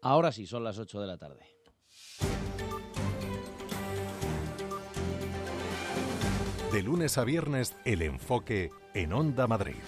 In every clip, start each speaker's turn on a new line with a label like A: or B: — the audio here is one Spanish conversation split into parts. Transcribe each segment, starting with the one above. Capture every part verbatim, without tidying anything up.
A: Ahora sí, son las ocho de la tarde.
B: De lunes a viernes, El Enfoque en Onda Madrid.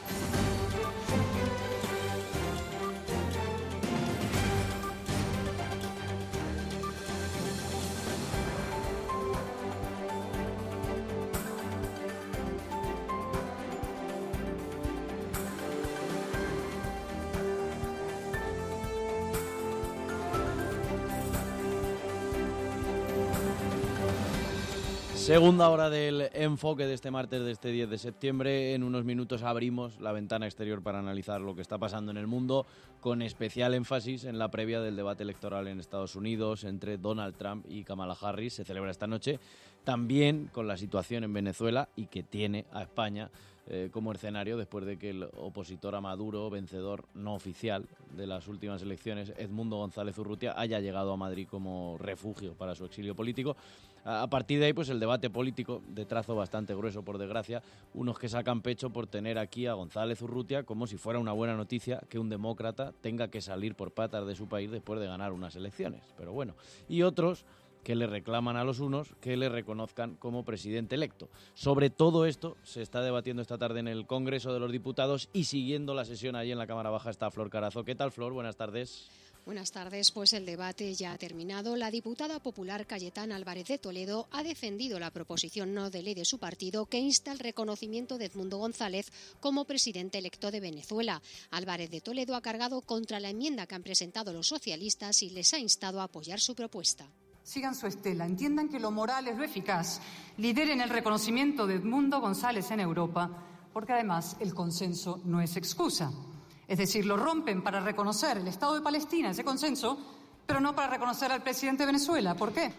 A: Segunda hora del enfoque de este martes, de este diez de septiembre. En unos minutos abrimos la ventana exterior para analizar lo que está pasando en el mundo, con especial énfasis en la previa del debate electoral en Estados Unidos entre Donald Trump y Kamala Harris. Se celebra esta noche. También con la situación en Venezuela y que tiene a España eh, como escenario después de que el opositor a Maduro, vencedor no oficial de las últimas elecciones, Edmundo González Urrutia, haya llegado a Madrid como refugio para su exilio político. A partir de ahí, pues el debate político de trazo bastante grueso, por desgracia, unos que sacan pecho por tener aquí a González Urrutia como si fuera una buena noticia que un demócrata tenga que salir por patas de su país después de ganar unas elecciones. Pero bueno, y otros que le reclaman a los unos que le reconozcan como presidente electo. Sobre todo esto se está debatiendo esta tarde en el Congreso de los Diputados y siguiendo la sesión allí en la Cámara Baja está Flor Carazo. ¿Qué tal, Flor? Buenas tardes.
C: Buenas tardes, pues el debate ya ha terminado. La diputada popular Cayetana Álvarez de Toledo ha defendido la proposición no de ley de su partido que insta al reconocimiento de Edmundo González como presidente electo de Venezuela. Álvarez de Toledo ha cargado contra la enmienda que han presentado los socialistas y les ha instado a apoyar su propuesta.
D: Sigan su estela, entiendan que lo moral es lo eficaz, lideren el reconocimiento de Edmundo González en Europa, porque además el consenso no es excusa. Es decir, lo rompen para reconocer el Estado de Palestina, ese consenso, pero no para reconocer al presidente de Venezuela. ¿Por qué?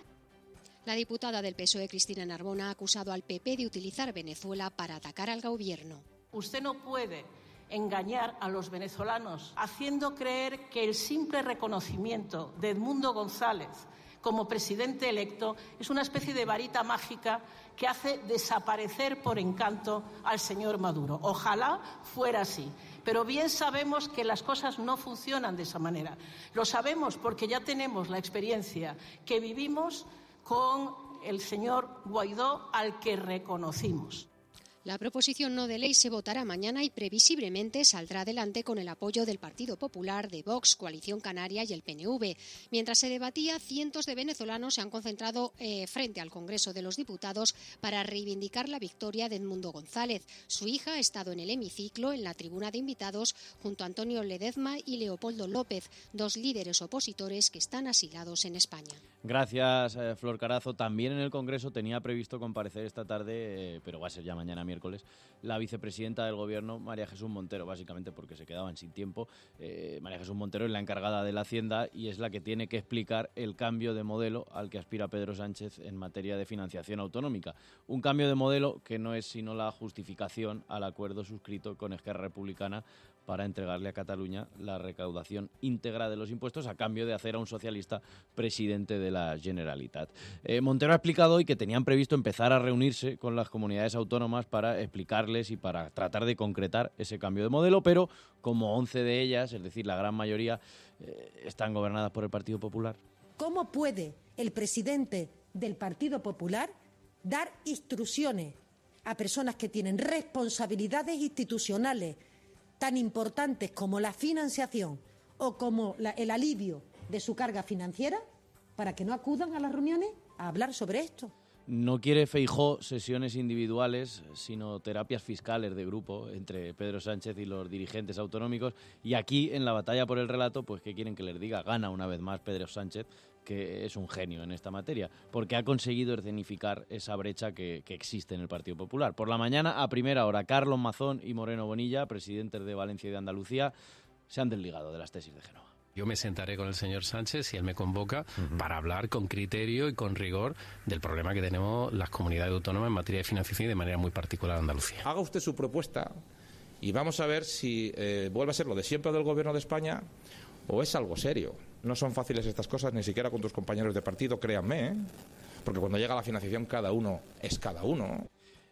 C: La diputada del P S O E, Cristina Narbona, ha acusado al P P de utilizar Venezuela para atacar al gobierno.
E: Usted no puede engañar a los venezolanos haciendo creer que el simple reconocimiento de Edmundo González como presidente electo es una especie de varita mágica que hace desaparecer por encanto al señor Maduro. Ojalá fuera así, pero bien sabemos que las cosas no funcionan de esa manera. Lo sabemos porque ya tenemos la experiencia que vivimos con el señor Guaidó, al que reconocimos.
C: La proposición no de ley se votará mañana y previsiblemente saldrá adelante con el apoyo del Partido Popular, de Vox, Coalición Canaria y el P N V. Mientras se debatía, cientos de venezolanos se han concentrado eh, frente al Congreso de los Diputados para reivindicar la victoria de Edmundo González. Su hija ha estado en el hemiciclo, en la tribuna de invitados, junto a Antonio Ledezma y Leopoldo López, dos líderes opositores que están asilados en España.
A: Gracias, eh, Flor Carazo. También en el Congreso tenía previsto comparecer esta tarde, eh, pero va a ser ya mañana miércoles, la vicepresidenta del Gobierno, María Jesús Montero, básicamente porque se quedaban sin tiempo. Eh, María Jesús Montero es la encargada de la Hacienda y es la que tiene que explicar el cambio de modelo al que aspira Pedro Sánchez en materia de financiación autonómica. Un cambio de modelo que no es sino la justificación al acuerdo suscrito con Esquerra Republicana para entregarle a Cataluña la recaudación íntegra de los impuestos a cambio de hacer a un socialista presidente de la Generalitat. Eh, Montero ha explicado hoy que tenían previsto empezar a reunirse con las comunidades autónomas para explicarles y para tratar de concretar ese cambio de modelo, pero como once de ellas, es decir, la gran mayoría, eh, están gobernadas por el Partido Popular.
F: ¿Cómo puede el presidente del Partido Popular dar instrucciones a personas que tienen responsabilidades institucionales tan importantes como la financiación o como la, el alivio de su carga financiera para que no acudan a las reuniones a hablar sobre esto?
A: No quiere Feijóo sesiones individuales, sino terapias fiscales de grupo entre Pedro Sánchez y los dirigentes autonómicos. Y aquí, en la batalla por el relato, pues ¿qué quieren que les diga? Gana una vez más Pedro Sánchez, que es un genio en esta materia, porque ha conseguido escenificar esa brecha que, que existe en el Partido Popular. Por la mañana, a primera hora, Carlos Mazón y Moreno Bonilla, presidentes de Valencia y de Andalucía, se han desligado de las tesis de Génova.
G: Yo me sentaré con el señor Sánchez, si él me convoca, uh-huh. para hablar con criterio y con rigor del problema que tenemos las comunidades autónomas en materia de financiación y de manera muy particular Andalucía.
H: Haga usted su propuesta y vamos a ver si eh, vuelve a ser lo de siempre del Gobierno de España o es algo serio. No son fáciles estas cosas, ni siquiera con tus compañeros de partido, créanme, ¿eh? Porque cuando llega la financiación cada uno es cada uno.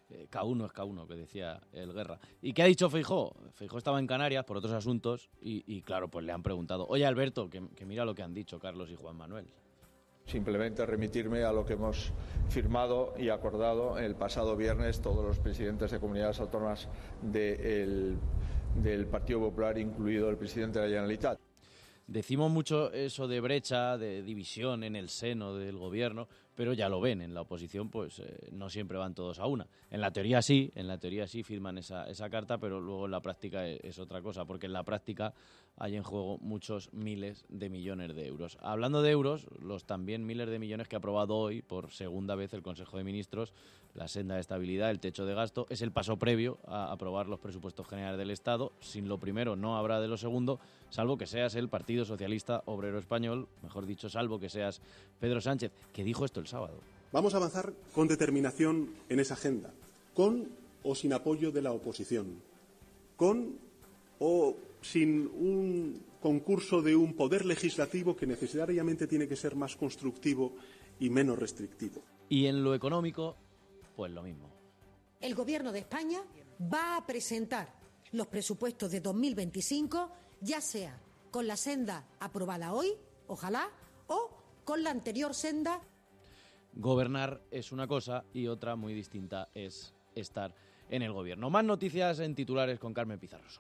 A: Eh, K uno es K uno, que decía el Guerra. ¿Y qué ha dicho Feijóo? Feijóo estaba en Canarias por otros asuntos y, y claro, pues le han preguntado, oye Alberto, que, que mira lo que han dicho Carlos y Juan Manuel.
I: Simplemente remitirme a lo que hemos firmado y acordado el pasado viernes todos los presidentes de comunidades autónomas de el, del Partido Popular, incluido el presidente de la Generalitat.
A: Decimos mucho eso de brecha, de división en el seno del gobierno, pero ya lo ven, en la oposición pues eh, no siempre van todos a una. En la teoría sí, en la teoría sí firman esa, esa carta, pero luego en la práctica es, es otra cosa, porque en la práctica hay en juego muchos miles de millones de euros. Hablando de euros, los también miles de millones que ha aprobado hoy por segunda vez el Consejo de Ministros, la senda de estabilidad, el techo de gasto, es el paso previo a aprobar los presupuestos generales del Estado. Sin lo primero no habrá de lo segundo, salvo que seas el Partido Socialista Obrero Español, mejor dicho, salvo que seas Pedro Sánchez, que dijo esto el sábado.
J: Vamos a avanzar con determinación en esa agenda, con o sin apoyo de la oposición, con o sin un concurso de un poder legislativo que necesariamente tiene que ser más constructivo y menos restrictivo.
A: Y en lo económico, pues lo mismo.
F: El Gobierno de España va a presentar los presupuestos de dos mil veinticinco, ya sea con la senda aprobada hoy, ojalá, o con la anterior senda.
A: Gobernar es una cosa y otra muy distinta es estar en el gobierno. Más noticias en titulares con Carmen Pizarroso.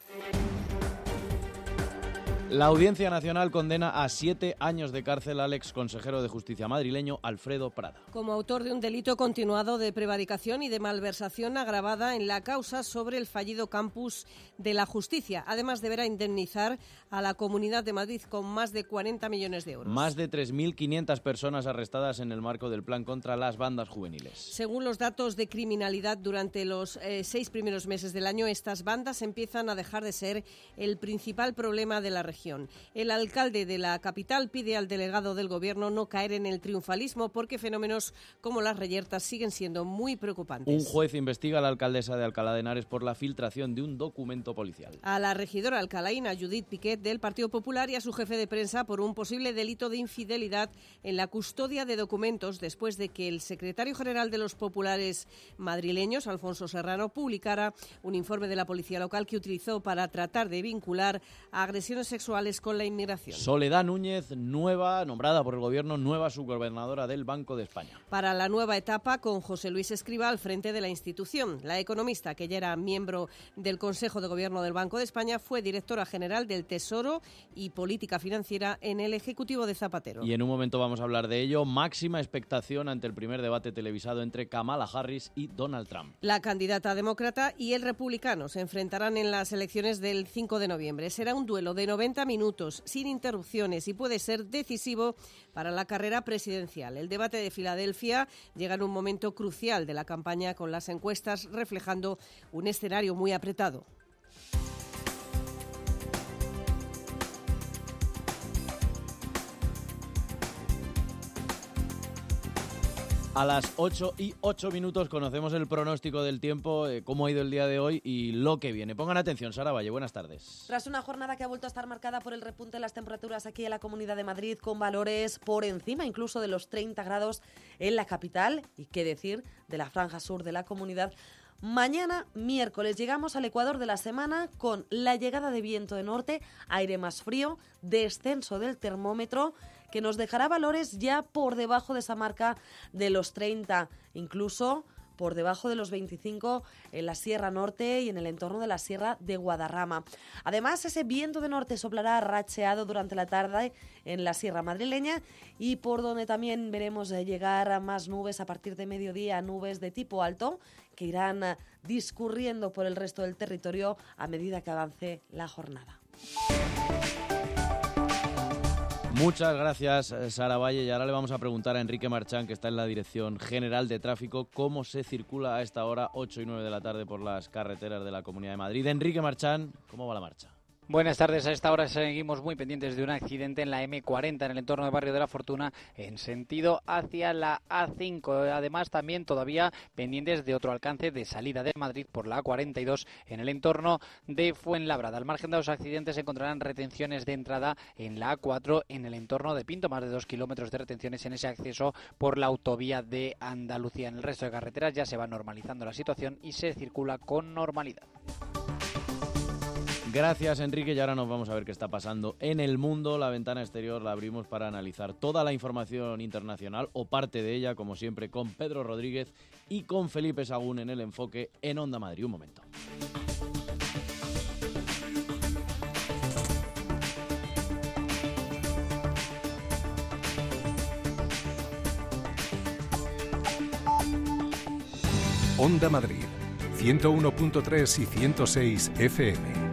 A: La Audiencia Nacional condena a siete años de cárcel al exconsejero de Justicia madrileño Alfredo Prada.
K: Como autor de un delito continuado de prevaricación y de malversación agravada en la causa sobre el fallido campus de la Justicia. Además, deberá indemnizar a la Comunidad de Madrid con más de cuarenta millones de euros.
A: Más de tres mil quinientas personas arrestadas en el marco del plan contra las bandas juveniles.
K: Según los datos de criminalidad, durante los eh, seis primeros meses del año, estas bandas empiezan a dejar de ser el principal problema de la región. El alcalde de la capital pide al delegado del Gobierno no caer en el triunfalismo porque fenómenos como las reyertas siguen siendo muy preocupantes.
A: Un juez investiga a la alcaldesa de Alcalá de Henares por la filtración de un documento policial.
K: A la regidora alcalaína Judith Piquet del Partido Popular y a su jefe de prensa por un posible delito de infidelidad en la custodia de documentos después de que el secretario general de los populares madrileños, Alfonso Serrano, publicara un informe de la policía local que utilizó para tratar de vincular a agresiones sexuales con la inmigración.
A: Soledad Núñez, nueva, nombrada por el Gobierno, nueva subgobernadora del Banco de España.
K: Para la nueva etapa, con José Luis Escrivá al frente de la institución. La economista, que ya era miembro del Consejo de Gobierno del Banco de España, fue directora general del Tesoro y Política Financiera en el Ejecutivo de Zapatero.
A: Y en un momento vamos a hablar de ello. Máxima expectación ante el primer debate televisado entre Kamala Harris y Donald Trump.
K: La candidata demócrata y el republicano se enfrentarán en las elecciones del cinco de noviembre. Será un duelo de noventa minutos, sin interrupciones, y puede ser decisivo para la carrera presidencial. El debate de Filadelfia llega en un momento crucial de la campaña, con las encuestas reflejando un escenario muy apretado.
A: A las ocho y ocho minutos conocemos el pronóstico del tiempo, eh, cómo ha ido el día de hoy y lo que viene. Pongan atención, Sara Valle, buenas tardes.
L: Tras una jornada que ha vuelto a estar marcada por el repunte de las temperaturas aquí en la Comunidad de Madrid, con valores por encima incluso de los treinta grados en la capital, y qué decir de la franja sur de la comunidad. Mañana, miércoles, llegamos al ecuador de la semana con la llegada de viento de norte, aire más frío, descenso del termómetro, que nos dejará valores ya por debajo de esa marca de los treinta, incluso por debajo de los veinticinco en la Sierra Norte y en el entorno de la Sierra de Guadarrama. Además, ese viento de norte soplará racheado durante la tarde en la Sierra Madrileña, y por donde también veremos llegar a más nubes a partir de mediodía, nubes de tipo alto que irán discurriendo por el resto del territorio a medida que avance la jornada.
A: Muchas gracias, Sara Valle. Y ahora le vamos a preguntar a Enrique Marchán, que está en la Dirección General de Tráfico, cómo se circula a esta hora, ocho y nueve de la tarde, por las carreteras de la Comunidad de Madrid. Enrique Marchán, ¿cómo va la marcha?
M: Buenas tardes. A esta hora seguimos muy pendientes de un accidente en la eme cuarenta en el entorno del barrio de la Fortuna en sentido hacia la a cinco. Además, también todavía pendientes de otro alcance de salida de Madrid por la a cuarenta y dos en el entorno de Fuenlabrada. Al margen de los accidentes se encontrarán retenciones de entrada en la a cuatro en el entorno de Pinto, más de dos kilómetros de retenciones en ese acceso por la autovía de Andalucía. En el resto de carreteras ya se va normalizando la situación y se circula con normalidad.
A: Gracias, Enrique, y ahora nos vamos a ver qué está pasando en el mundo. La ventana exterior la abrimos para analizar toda la información internacional, o parte de ella, como siempre, con Pedro Rodríguez y con Felipe Sagún en El Enfoque en Onda Madrid. Un momento.
B: Onda Madrid, ciento uno punto tres y ciento seis efe eme.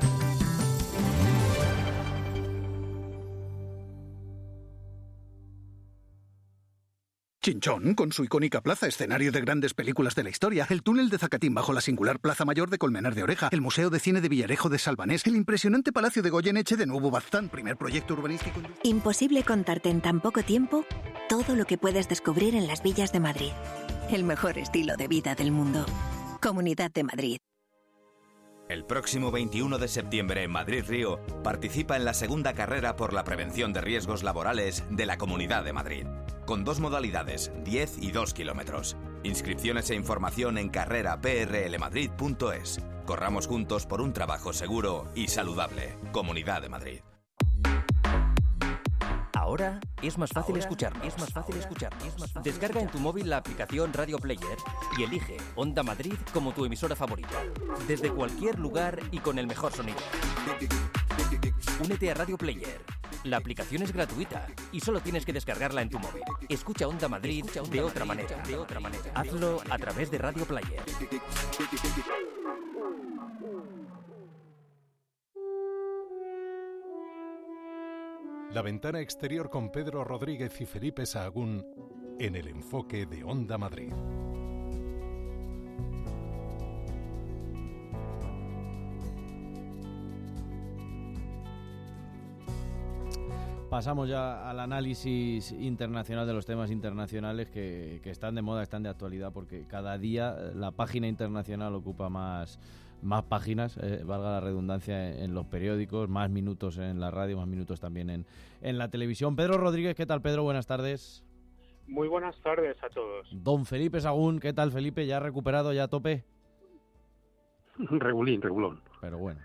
N: Chinchón, con su icónica plaza, escenario de grandes películas de la historia, el túnel de Zacatín bajo la singular Plaza Mayor de Colmenar de Oreja, el Museo de Cine de Villarejo de Salvanés, el impresionante Palacio de Goyeneche de Nuevo Baztán, primer proyecto urbanístico...
O: Imposible contarte en tan poco tiempo todo lo que puedes descubrir en las villas de Madrid. El mejor estilo de vida del mundo. Comunidad de Madrid.
P: El próximo veintiuno de septiembre en Madrid-Río participa en la segunda carrera por la prevención de riesgos laborales de la Comunidad de Madrid, con dos modalidades, diez y dos kilómetros. Inscripciones e información en carrera p r l madrid punto es. Corramos juntos por un trabajo seguro y saludable. Comunidad de Madrid.
Q: Ahora es más fácil
P: Ahora
Q: escucharnos. Es más fácil escucharnos. Descarga en tu móvil la aplicación Radio Player y elige Onda Madrid como tu emisora favorita. Desde cualquier lugar y con el mejor sonido. Únete a Radio Player. La aplicación es gratuita y solo tienes que descargarla en tu móvil. Escucha Onda Madrid de otra manera. De otra manera. Hazlo a través de Radio Player.
B: La ventana exterior con Pedro Rodríguez y Felipe Sahagún en El Enfoque de Onda Madrid.
A: Pasamos ya al análisis internacional de los temas internacionales que, que están de moda, están de actualidad, porque cada día la página internacional ocupa más, más páginas, eh, valga la redundancia, en, en los periódicos, más minutos en la radio, más minutos también en, en la televisión. Pedro Rodríguez, ¿qué tal, Pedro? Buenas tardes.
R: Muy buenas tardes a todos.
A: Don Felipe Sagún, ¿qué tal, Felipe? ¿Ya recuperado, ya a tope?
R: Regulín, regulón.
A: Pero bueno.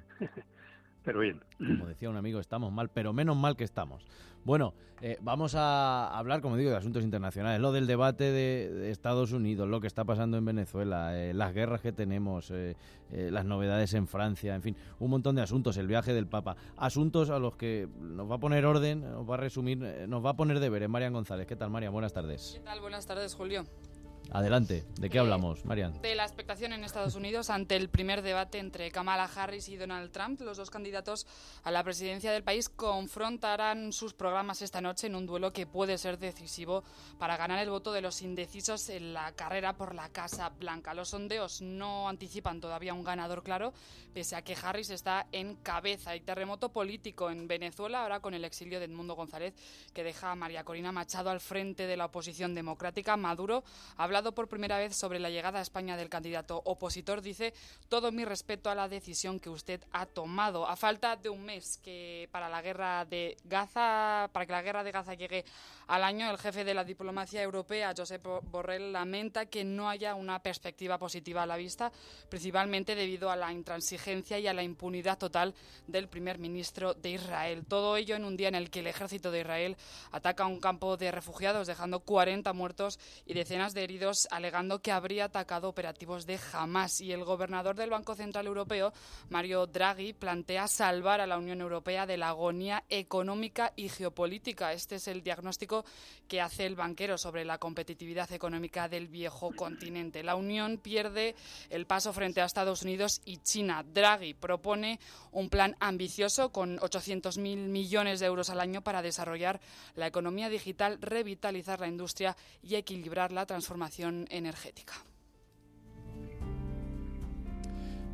R: Pero bien.
A: Como decía un amigo, estamos mal, pero menos mal que estamos. Bueno, eh, vamos a hablar, como digo, de asuntos internacionales. Lo del debate de, de Estados Unidos, lo que está pasando en Venezuela, eh, las guerras que tenemos, eh, eh, las novedades en Francia, en fin, un montón de asuntos, el viaje del Papa. Asuntos a los que nos va a poner orden, nos va a resumir, eh, nos va a poner deberes. Marian González. ¿Qué tal, Marian? Buenas tardes.
S: ¿Qué tal? Buenas tardes, Julio.
A: Adelante. ¿De qué eh, hablamos, Marian?
S: De la expectación en Estados Unidos ante el primer debate entre Kamala Harris y Donald Trump. Los dos candidatos a la presidencia del país confrontarán sus programas esta noche en un duelo que puede ser decisivo para ganar el voto de los indecisos en la carrera por la Casa Blanca. Los sondeos no anticipan todavía un ganador claro, pese a que Harris está en cabeza. Hay terremoto político en Venezuela, ahora con el exilio de Edmundo González, que deja a María Corina Machado al frente de la oposición democrática. Maduro ha hablado por primera vez sobre la llegada a España del candidato opositor. Dice: todo mi respeto a la decisión que usted ha tomado. A falta de un mes que para la guerra de Gaza, para que la guerra de Gaza llegue al año, el jefe de la diplomacia europea, Josep Borrell, lamenta que no haya una perspectiva positiva a la vista, principalmente debido a la intransigencia y a la impunidad total del primer ministro de Israel. Todo ello en un día en el que el ejército de Israel ataca un campo de refugiados, dejando cuarenta muertos y decenas de heridos, alegando que habría atacado operativos de Hamás. Y el gobernador del Banco Central Europeo, Mario Draghi, plantea salvar a la Unión Europea de la agonía económica y geopolítica. Este es el diagnóstico que hace el banquero sobre la competitividad económica del viejo continente. La Unión pierde el paso frente a Estados Unidos y China. Draghi propone un plan ambicioso con ochocientos mil millones de euros al año para desarrollar la economía digital, revitalizar la industria y equilibrar la transformación energética.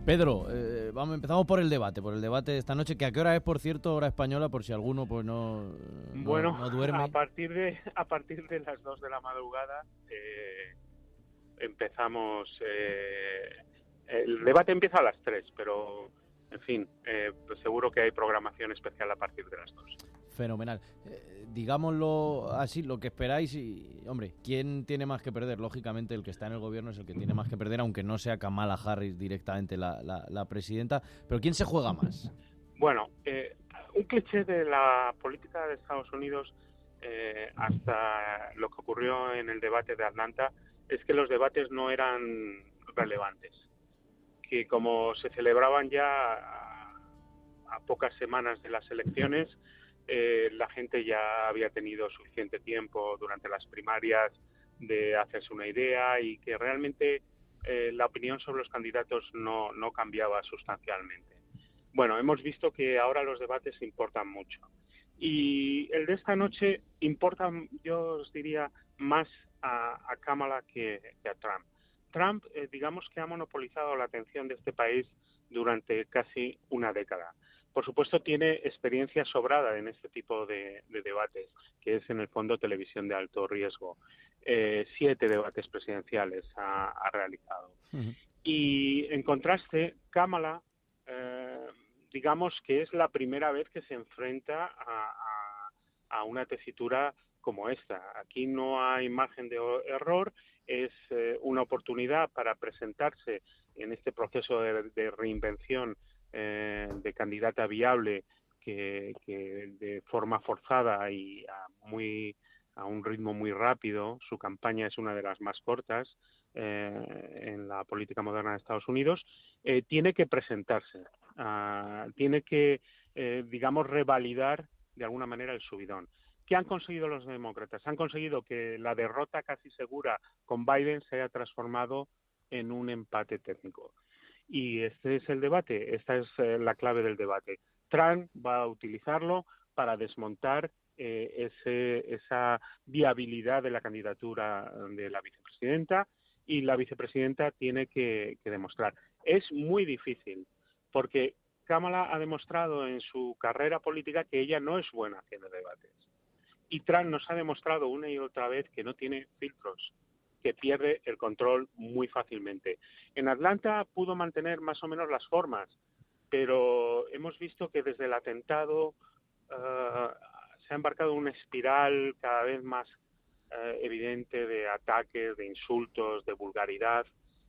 A: Pedro, eh, vamos, empezamos por el debate, por el debate de esta noche, que a qué hora es, por cierto, hora española, por si alguno pues no, no,
R: bueno,
A: no duerme.
R: a partir de a partir de las dos de la madrugada eh, empezamos. Eh, el debate empieza a las tres, pero en fin, eh, pues seguro que hay programación especial a partir de las dos.
A: Fenomenal. Eh, digámoslo así, lo que esperáis y, hombre, ¿quién tiene más que perder? Lógicamente el que está en el gobierno es el que tiene más que perder, aunque no sea Kamala Harris directamente la, la, la presidenta. Pero ¿quién se juega más?
R: Bueno, eh, un cliché de la política de Estados Unidos eh, hasta lo que ocurrió en el debate de Atlanta es que los debates no eran relevantes. Que como se celebraban ya a, a pocas semanas de las elecciones, Eh, la gente ya había tenido suficiente tiempo durante las primarias de hacerse una idea y que realmente eh, la opinión sobre los candidatos no, no cambiaba sustancialmente. Bueno, hemos visto que ahora los debates importan mucho. Y el de esta noche importa, yo os diría, más a, a Kamala que, que a Trump. Trump, eh, digamos que ha monopolizado la atención de este país durante casi una década. Por supuesto, tiene experiencia sobrada en este tipo de, de debates, que es en el fondo televisión de alto riesgo. Eh, siete debates presidenciales ha, ha realizado. Uh-huh. Y en contraste, Kamala, eh, digamos que es la primera vez que se enfrenta a, a, a una tesitura como esta. Aquí no hay margen de error, es eh, una oportunidad para presentarse en este proceso de, de reinvención Eh, de candidata viable que, que de forma forzada y a, muy, a un ritmo muy rápido. Su campaña es una de las más cortas eh, en la política moderna de Estados Unidos. Eh, tiene que presentarse, uh, tiene que, eh, digamos, revalidar de alguna manera el subidón. ¿Qué han conseguido los demócratas? Han conseguido que la derrota casi segura con Biden se haya transformado en un empate técnico. Y este es el debate, esta es eh, la clave del debate. Trump va a utilizarlo para desmontar eh, ese, esa viabilidad de la candidatura de la vicepresidenta y la vicepresidenta tiene que, que demostrar. Es muy difícil porque Kamala ha demostrado en su carrera política que ella no es buena haciendo debates. Y Trump nos ha demostrado una y otra vez que no tiene filtros, que pierde el control muy fácilmente. En Atlanta pudo mantener más o menos las formas, pero hemos visto que desde el atentado uh, se ha embarcado una espiral cada vez más uh, evidente de ataques, de insultos, de vulgaridad,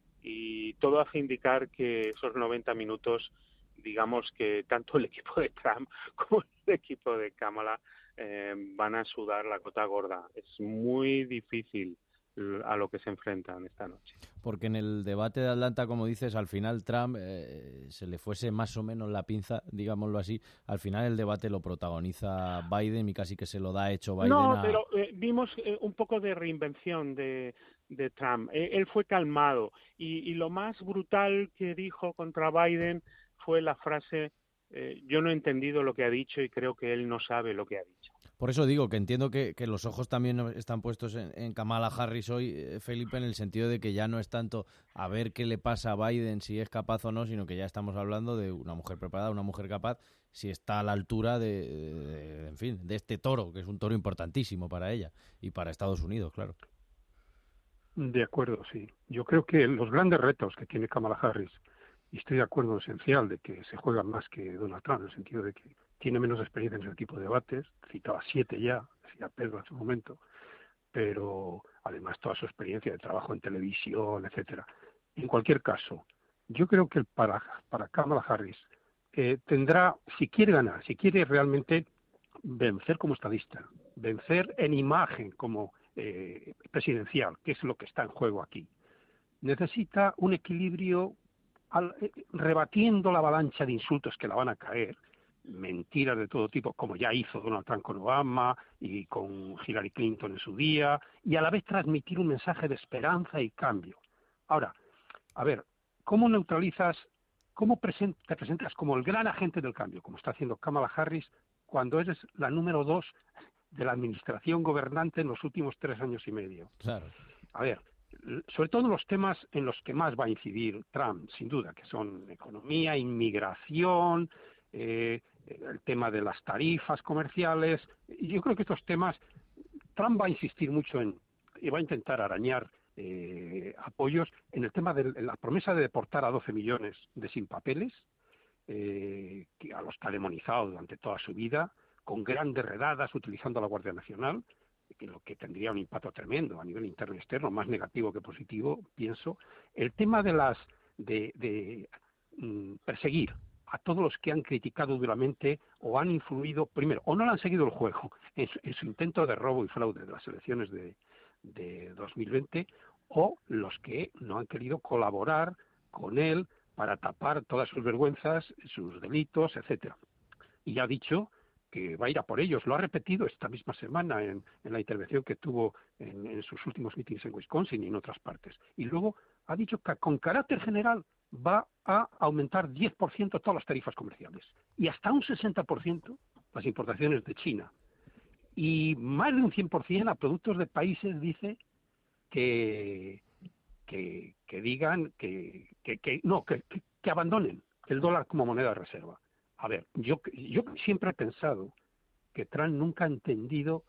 R: y todo hace indicar que esos noventa minutos, digamos que tanto el equipo de Trump como el equipo de Kamala eh, van a sudar la gota gorda. Es muy difícil a lo que se enfrentan esta noche.
A: Porque en el debate de Atlanta, como dices, al final Trump eh, se le fuese más o menos la pinza, digámoslo así. Al final el debate lo protagoniza Biden y casi que se lo da hecho Biden.
R: No,
A: a...
R: pero eh, vimos eh, un poco de reinvención de, de Trump. Eh, él fue calmado y, y lo más brutal que dijo contra Biden fue la frase eh, yo no he entendido lo que ha dicho y creo que él no sabe lo que ha dicho.
A: Por eso digo que entiendo que, que los ojos también están puestos en, en Kamala Harris hoy, eh, Felipe, en el sentido de que ya no es tanto a ver qué le pasa a Biden, si es capaz o no, sino que ya estamos hablando de una mujer preparada, una mujer capaz, si está a la altura de, de, de en fin, de este toro, que es un toro importantísimo para ella y para Estados Unidos, claro.
J: De acuerdo, sí. Yo creo que los grandes retos que tiene Kamala Harris, y estoy de acuerdo en lo esencial de que se juega más que Donald Trump, en el sentido de que tiene menos experiencia en ese tipo de debates, citaba siete ya, decía Pedro hace un momento, pero además toda su experiencia de trabajo en televisión, etcétera. En cualquier caso, yo creo que para, para Kamala Harris eh, tendrá, si quiere ganar, si quiere realmente vencer como estadista, vencer en imagen como eh, presidencial, que es lo que está en juego aquí, necesita un equilibrio al, eh, rebatiendo la avalancha de insultos que la van a caer, mentiras de todo tipo, como ya hizo Donald Trump con Obama y con Hillary Clinton en su día, y a la vez transmitir un mensaje de esperanza y cambio. Ahora, a ver, ¿cómo neutralizas, cómo present, te presentas como el gran agente del cambio, como está haciendo Kamala Harris, cuando eres la número dos de la administración gobernante en los últimos tres años y medio?
A: Claro.
J: A ver,
T: sobre todo los temas en los que más va a incidir Trump, sin duda, que son economía, inmigración, eh, el tema de las tarifas comerciales. Yo creo que estos temas, Trump va a insistir mucho en, y va a intentar arañar eh, apoyos en el tema de la promesa de deportar a doce millones de sin papeles, eh, que a los que ha demonizado durante toda su vida, con grandes redadas utilizando a la Guardia Nacional, que lo que tendría un impacto tremendo a nivel interno y externo, más negativo que positivo, pienso. El tema de las de, de mm, perseguir a todos los que han criticado duramente o han influido, primero, o no le han seguido el juego en su, en su intento de robo y fraude de las elecciones de, de dos mil veinte, o los que no han querido colaborar con él para tapar todas sus vergüenzas, sus delitos, etcétera. Y ya ha dicho que va a ir a por ellos. Lo ha repetido esta misma semana en, en la intervención que tuvo en, en sus últimos mítines en Wisconsin y en otras partes. Y luego ha dicho que con carácter general va a aumentar diez por ciento todas las tarifas comerciales y hasta un sesenta por ciento las importaciones de China. Y más de un cien por ciento a productos de países, dice, que, que, que digan que, que, que no, que, que, que abandonen el dólar como moneda de reserva. A ver, yo, yo siempre he pensado que Trump nunca ha entendido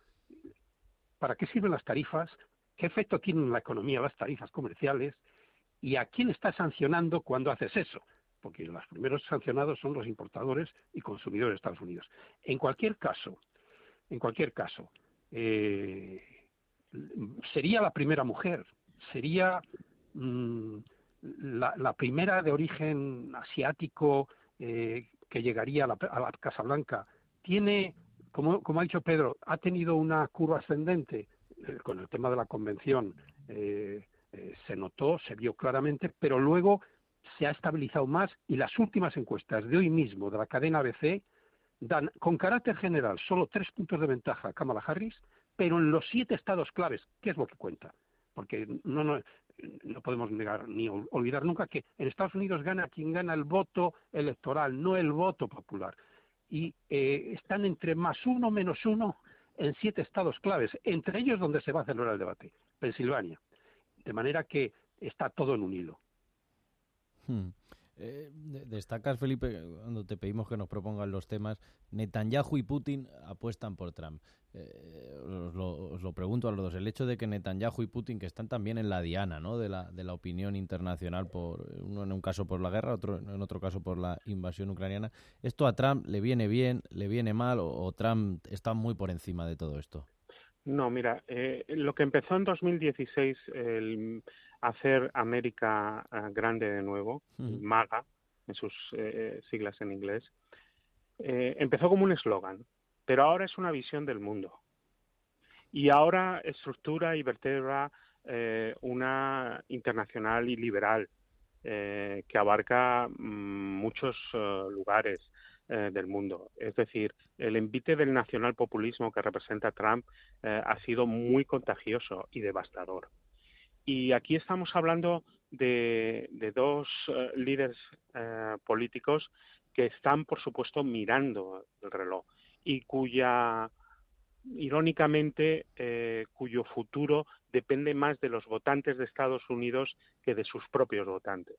T: para qué sirven las tarifas, qué efecto tienen en la economía las tarifas comerciales y a quién está sancionando cuando haces eso, porque los primeros sancionados son los importadores y consumidores de Estados Unidos. En cualquier caso, en cualquier caso, eh, sería la primera mujer, sería mmm, la, la primera de origen asiático eh, que llegaría a la, a la Casa Blanca. Tiene, como, como ha dicho Pedro, ha tenido una curva ascendente eh, con el tema de la convención, eh, eh, se notó, se vio claramente, pero luego se ha estabilizado más y las últimas encuestas de hoy mismo de la cadena A B C dan con carácter general solo tres puntos de ventaja a Kamala Harris, pero en los siete estados claves, ¿qué es lo que cuenta? Porque no, no, no podemos negar ni olvidar nunca que en Estados Unidos gana quien gana el voto electoral, no el voto popular. Y eh, están entre más uno, menos uno en siete estados claves, entre ellos donde se va a celebrar el debate, Pensilvania. De manera que está todo en un hilo.
A: Hmm. Eh, destacas, Felipe, cuando te pedimos que nos propongan los temas, Netanyahu y Putin apuestan por Trump. Eh, os, lo, os lo pregunto a los dos, el hecho de que Netanyahu y Putin, que están también en la diana, ¿no?, de la de la opinión internacional, por uno en un caso por la guerra, otro en otro caso por la invasión ucraniana, ¿esto a Trump le viene bien, le viene mal o, o Trump está muy por encima de todo esto?
R: No, mira, eh, lo que empezó en dos mil dieciséis, el hacer América uh, grande de nuevo, uh-huh. MAGA, en sus eh, siglas en inglés, eh, empezó como un eslogan, pero ahora es una visión del mundo. Y ahora estructura y vertebra eh, una internacional y liberal eh, que abarca mm, muchos uh, lugares eh, del mundo. Es decir, el envite del nacionalpopulismo que representa Trump eh, ha sido muy contagioso y devastador. Y aquí estamos hablando de, de dos uh, líderes uh, políticos que están, por supuesto, mirando el reloj y cuya, irónicamente, eh, cuyo futuro depende más de los votantes de Estados Unidos que de sus propios votantes.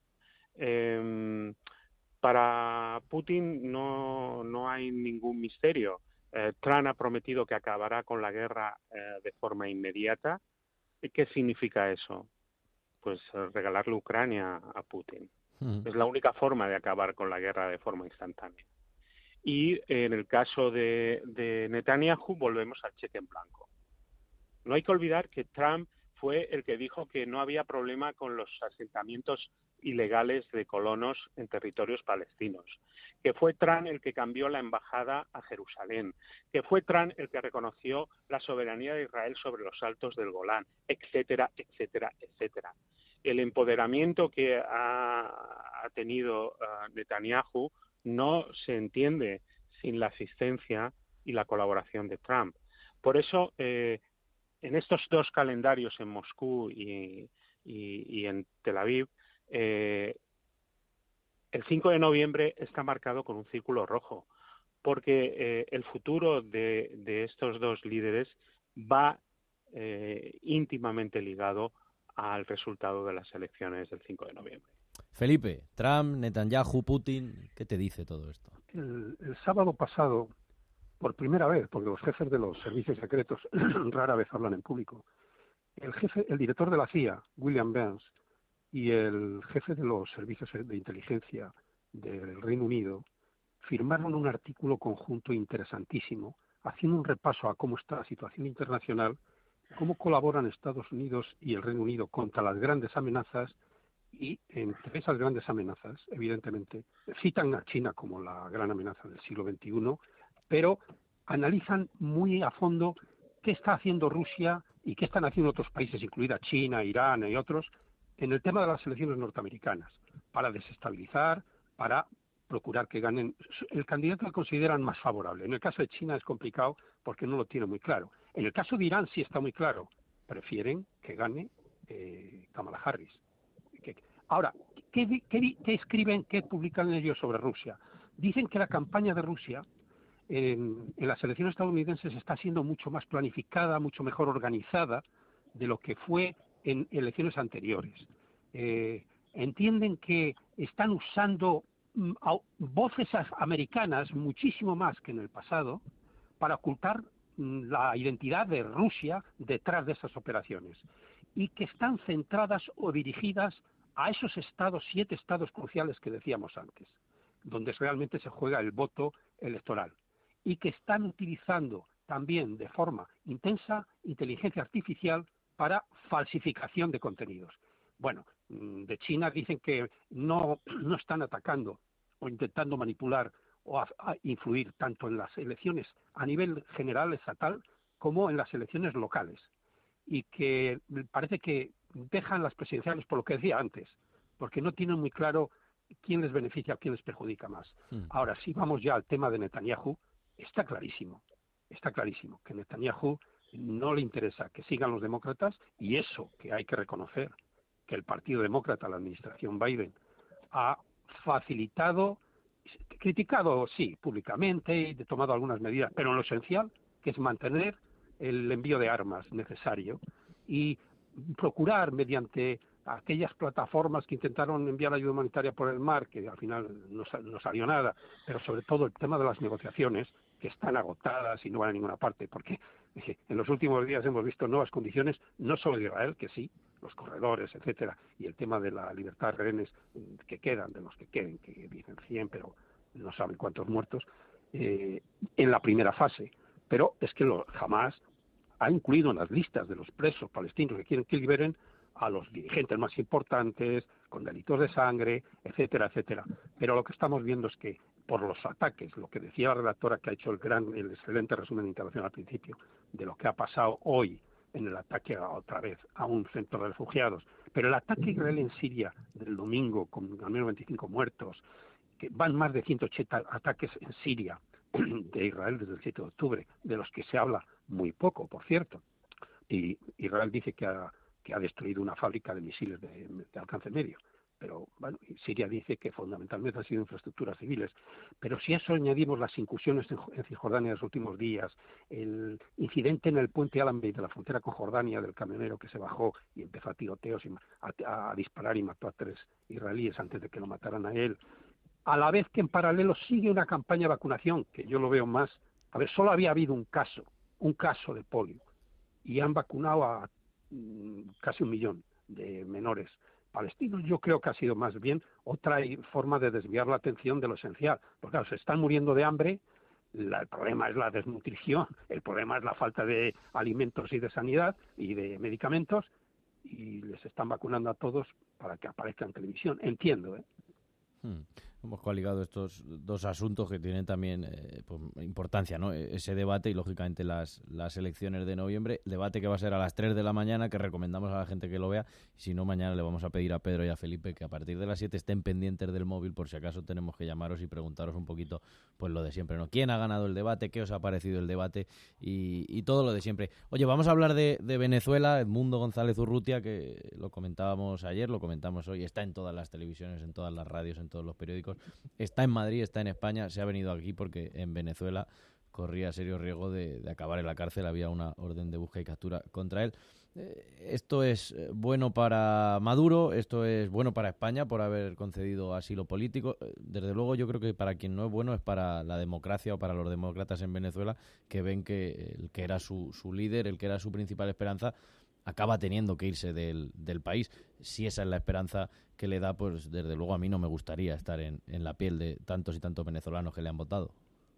R: Eh, para Putin no, no hay ningún misterio. Eh, Trump ha prometido que acabará con la guerra eh, de forma inmediata. ¿Qué significa eso? Pues regalarle Ucrania a Putin. Mm. Es la única forma de acabar con la guerra de forma instantánea. Y en el caso de, de Netanyahu volvemos al cheque en blanco. No hay que olvidar que Trump fue el que dijo que no había problema con los asentamientos ilegales de colonos en territorios palestinos, que fue Trump el que cambió la embajada a Jerusalén, que fue Trump el que reconoció la soberanía de Israel sobre los altos del Golán, etcétera, etcétera, etcétera. El empoderamiento que ha, ha tenido uh, Netanyahu no se entiende sin la asistencia y la colaboración de Trump. Por eso, eh, en estos dos calendarios, en Moscú y, y, y en Tel Aviv, eh, el cinco de noviembre está marcado con un círculo rojo, porque eh, el futuro de, de estos dos líderes va eh, íntimamente ligado al resultado de las elecciones del cinco de noviembre.
A: Felipe, Trump, Netanyahu, Putin, ¿qué te dice todo esto?
T: El, el sábado pasado, por primera vez, porque los jefes de los servicios secretos rara vez hablan en público, el jefe, el director de la C I A, William Burns, y el jefe de los servicios de inteligencia del Reino Unido firmaron un artículo conjunto interesantísimo, haciendo un repaso a cómo está la situación internacional, cómo colaboran Estados Unidos y el Reino Unido contra las grandes amenazas, y entre esas grandes amenazas, evidentemente, citan a China como la gran amenaza del siglo veintiuno, pero analizan muy a fondo qué está haciendo Rusia y qué están haciendo otros países, incluida China, Irán y otros, en el tema de las elecciones norteamericanas, para desestabilizar, para procurar que ganen el candidato que consideran más favorable. En el caso de China es complicado porque no lo tiene muy claro. En el caso de Irán sí está muy claro. Prefieren que gane eh, Kamala Harris. Que, ahora, ¿qué, qué, ¿qué escriben, qué publican ellos sobre Rusia? Dicen que la campaña de Rusia en, en las elecciones estadounidenses está siendo mucho más planificada, mucho mejor organizada de lo que fue en elecciones anteriores. Eh, entienden que están usando mm, a, voces americanas muchísimo más que en el pasado para ocultar mm, la identidad de Rusia detrás de esas operaciones, y que están centradas o dirigidas a esos estados, siete estados cruciales que decíamos antes, donde realmente se juega el voto electoral, y que están utilizando también de forma intensa inteligencia artificial para falsificación de contenidos. Bueno, de China dicen que no, no están atacando o intentando manipular o a, a influir tanto en las elecciones a nivel general estatal como en las elecciones locales, y que parece que dejan las presidenciales por lo que decía antes, porque no tienen muy claro quién les beneficia o quién les perjudica más. Mm. Ahora, si vamos ya al tema de Netanyahu, está clarísimo, está clarísimo que Netanyahu no le interesa que sigan los demócratas, y eso que hay que reconocer, que el Partido Demócrata, la administración Biden, ha facilitado, criticado, sí, públicamente, y tomado algunas medidas, pero en lo esencial, que es mantener el envío de armas necesario y procurar mediante aquellas plataformas que intentaron enviar ayuda humanitaria por el mar, que al final no, no salió nada, pero sobre todo el tema de las negociaciones, que están agotadas y no van a ninguna parte, porque en los últimos días hemos visto nuevas condiciones, no solo de Israel, que sí, los corredores, etcétera, y el tema de la libertad de rehenes que quedan, de los que queden, que dicen cien, pero no saben cuántos muertos, eh, en la primera fase. Pero es que lo, Hamas ha incluido en las listas de los presos palestinos que quieren que liberen a los dirigentes más importantes, con delitos de sangre, etcétera, etcétera. Pero lo que estamos viendo es que por los ataques, lo que decía la redactora que ha hecho el gran, el excelente resumen internacional al principio, de lo que ha pasado hoy en el ataque a, otra vez a un centro de refugiados, pero el ataque israelí en Siria del domingo con al menos veinticinco muertos, que van más de ciento ochenta ataques en Siria de Israel desde el siete de octubre, de los que se habla muy poco, por cierto. Y Israel dice que ha, que ha destruido una fábrica de misiles de, de alcance medio. Pero bueno, Siria dice que fundamentalmente han sido infraestructuras civiles. Pero si a eso añadimos las incursiones en, en Cisjordania en los últimos días, el incidente en el puente Allenby de la frontera con Jordania del camionero que se bajó y empezó a tiroteos y a, a disparar y mató a tres israelíes antes de que lo mataran a él, a la vez que en paralelo sigue una campaña de vacunación, que yo lo veo más. A ver, solo había habido un caso, un caso de polio, y han vacunado a mm, casi un millón de menores palestinos. Yo creo que ha sido más bien otra forma de desviar la atención de lo esencial, porque claro, se están muriendo de hambre, la, el problema es la desnutrición, el problema es la falta de alimentos y de sanidad y de medicamentos, y les están vacunando a todos para que aparezca en televisión. Entiendo, ¿eh?
A: Hmm. Hemos coligado estos dos asuntos que tienen también eh, pues, importancia, ¿no? Ese debate y, lógicamente, las, las elecciones de noviembre. Debate que va a ser a las tres de la mañana, que recomendamos a la gente que lo vea. Y si no, mañana le vamos a pedir a Pedro y a Felipe que a partir de las siete estén pendientes del móvil, por si acaso tenemos que llamaros y preguntaros un poquito pues lo de siempre, ¿no? ¿Quién ha ganado el debate? ¿Qué os ha parecido el debate? Y, y todo lo de siempre. Oye, vamos a hablar de, de Venezuela. Edmundo González Urrutia, que lo comentábamos ayer, lo comentamos hoy, está en todas las televisiones, en todas las radios, en todos los periódicos. Está en Madrid, está en España, se ha venido aquí porque en Venezuela, corría serio riesgo de, de acabar en la cárcel. Había una orden de búsqueda y captura contra él. Eh, esto es bueno para Maduro, esto es bueno para España por haber concedido asilo político. Desde luego yo creo que para quien no es bueno es para la democracia o para los demócratas en Venezuela, que ven que el que era su, su líder, el que era su principal esperanza, acaba teniendo que irse del, del país. Si esa es la esperanza que le da, pues desde luego a mí no me gustaría estar en, en la piel de tantos y tantos venezolanos que le han votado.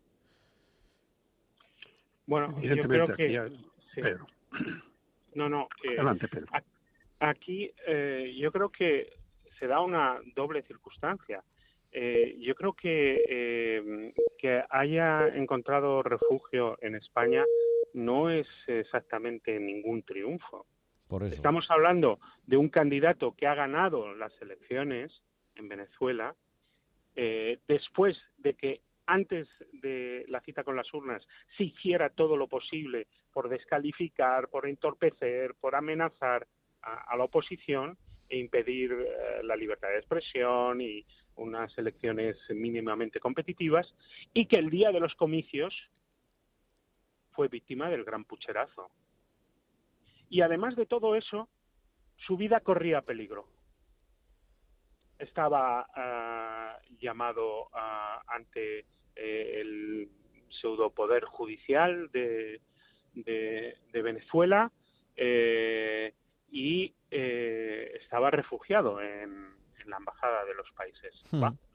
R: Bueno, yo creo que... Sí. No, no. Eh,
T: Adelante, Pedro.
R: Aquí eh, yo creo que se da una doble circunstancia. Eh, yo creo que eh, que haya encontrado refugio en España no es exactamente ningún triunfo.
A: Por eso.
R: Estamos hablando de un candidato que ha ganado las elecciones en Venezuela eh, después de que antes de la cita con las urnas se hiciera todo lo posible por descalificar, por entorpecer, por amenazar a, a la oposición e impedir eh, la libertad de expresión y unas elecciones mínimamente competitivas, y que el día de los comicios fue víctima del gran pucherazo. Y además de todo eso, su vida corría peligro. Estaba uh, llamado uh, ante eh, el pseudopoder judicial de, de, de Venezuela eh, y eh, estaba refugiado en, en la embajada de los Países Bajos. Hmm.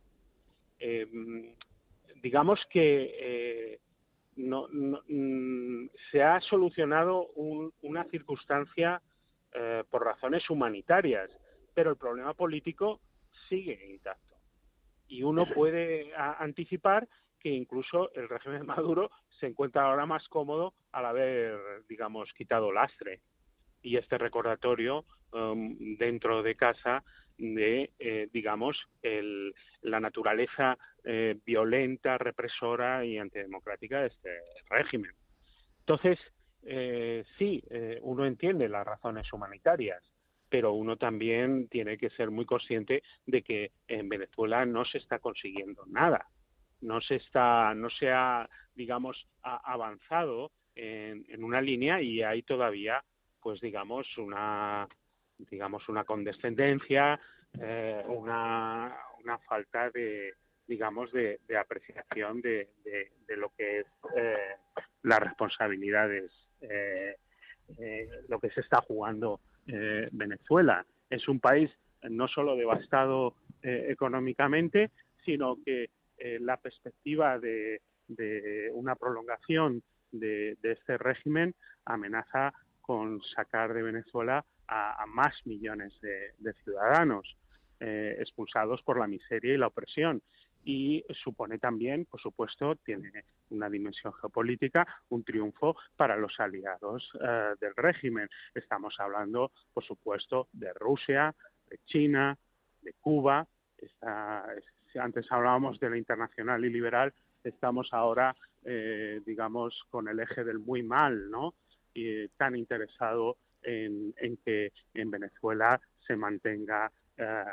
R: Eh, digamos que eh, no, no, mm, se ha solucionado un, una circunstancia eh, por razones humanitarias, pero el problema político sigue intacto. Y uno puede a, anticipar que incluso el régimen de Maduro se encuentra ahora más cómodo al haber, digamos, quitado lastre. Y este recordatorio um, dentro de casa de, eh, digamos, el, la naturaleza eh, violenta, represora y antidemocrática de este régimen. Entonces, eh, sí, eh, uno entiende las razones humanitarias, pero uno también tiene que ser muy consciente de que en Venezuela no se está consiguiendo nada. No se está, no se ha, digamos, ha avanzado en, en una línea y hay todavía, pues digamos, una, digamos, una condescendencia, eh, una, una falta de, digamos, de, de apreciación de, de, de lo que es eh, las responsabilidades, eh, eh, lo que se está jugando eh, Venezuela. Es un país no solo devastado eh, económicamente, sino que eh, la perspectiva de, de una prolongación de, de este régimen amenaza con sacar de Venezuela a, a más millones de, de ciudadanos eh, expulsados por la miseria y la opresión. Y supone también, por supuesto, tiene una dimensión geopolítica, un triunfo para los aliados eh, del régimen. Estamos hablando, por supuesto, de Rusia, de China, de Cuba. Está, antes hablábamos de la internacional y liberal, estamos ahora, eh, digamos, con el eje del muy mal, ¿no? Y tan interesado en, en que en Venezuela se mantenga eh,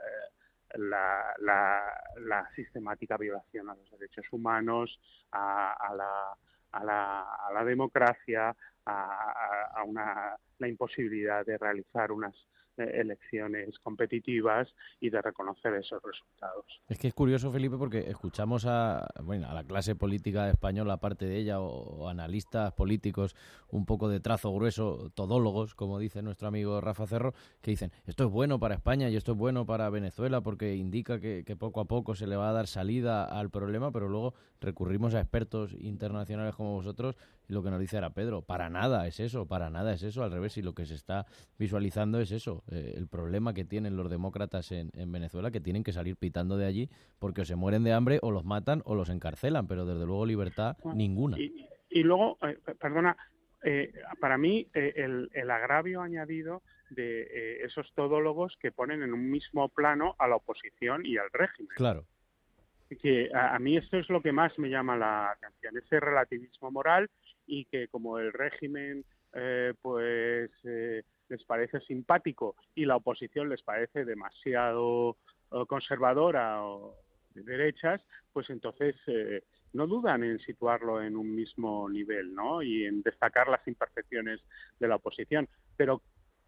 R: la, la, la sistemática violación a los derechos humanos, a, a, la, a, la, a la democracia, a, a una, la imposibilidad de realizar unas elecciones competitivas y de reconocer esos resultados.
A: Es que es curioso, Felipe, porque escuchamos a, bueno, a la clase política española, parte de ella, o, o analistas políticos un poco de trazo grueso, todólogos, como dice nuestro amigo Rafa Cerro, que dicen, esto es bueno para España y esto es bueno para Venezuela porque indica que, que poco a poco se le va a dar salida al problema, pero luego recurrimos a expertos internacionales como vosotros y lo que nos dice ahora Pedro, para nada es eso, para nada es eso, al revés, y lo que se está visualizando es eso, eh, el problema que tienen los demócratas en, en Venezuela, que tienen que salir pitando de allí porque o se mueren de hambre o los matan o los encarcelan, pero desde luego libertad bueno, ninguna.
R: Y, y luego, eh, perdona, eh, para mí eh, el, el agravio añadido de eh, esos todólogos que ponen en un mismo plano a la oposición y al régimen.
A: Claro.
R: Que a, a mí esto es lo que más me llama la atención, ese relativismo moral, y que como el régimen eh, pues eh, les parece simpático y la oposición les parece demasiado eh, conservadora o de derechas, pues entonces eh, no dudan en situarlo en un mismo nivel, ¿no? Y en destacar las imperfecciones de la oposición. Pero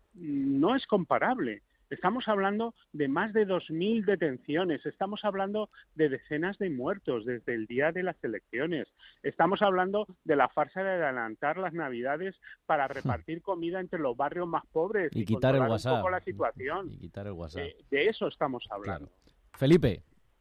R: no es comparable. Estamos hablando de más de dos mil detenciones, estamos hablando de decenas de muertos desde el día de las elecciones, estamos hablando de la farsa de adelantar las Navidades para repartir comida entre los barrios más pobres
A: y,
R: y
A: quitar el
R: controlar
A: WhatsApp.
R: un poco la situación.
A: Y quitar el WhatsApp.
R: De, de eso estamos hablando.
A: Claro. Felipe,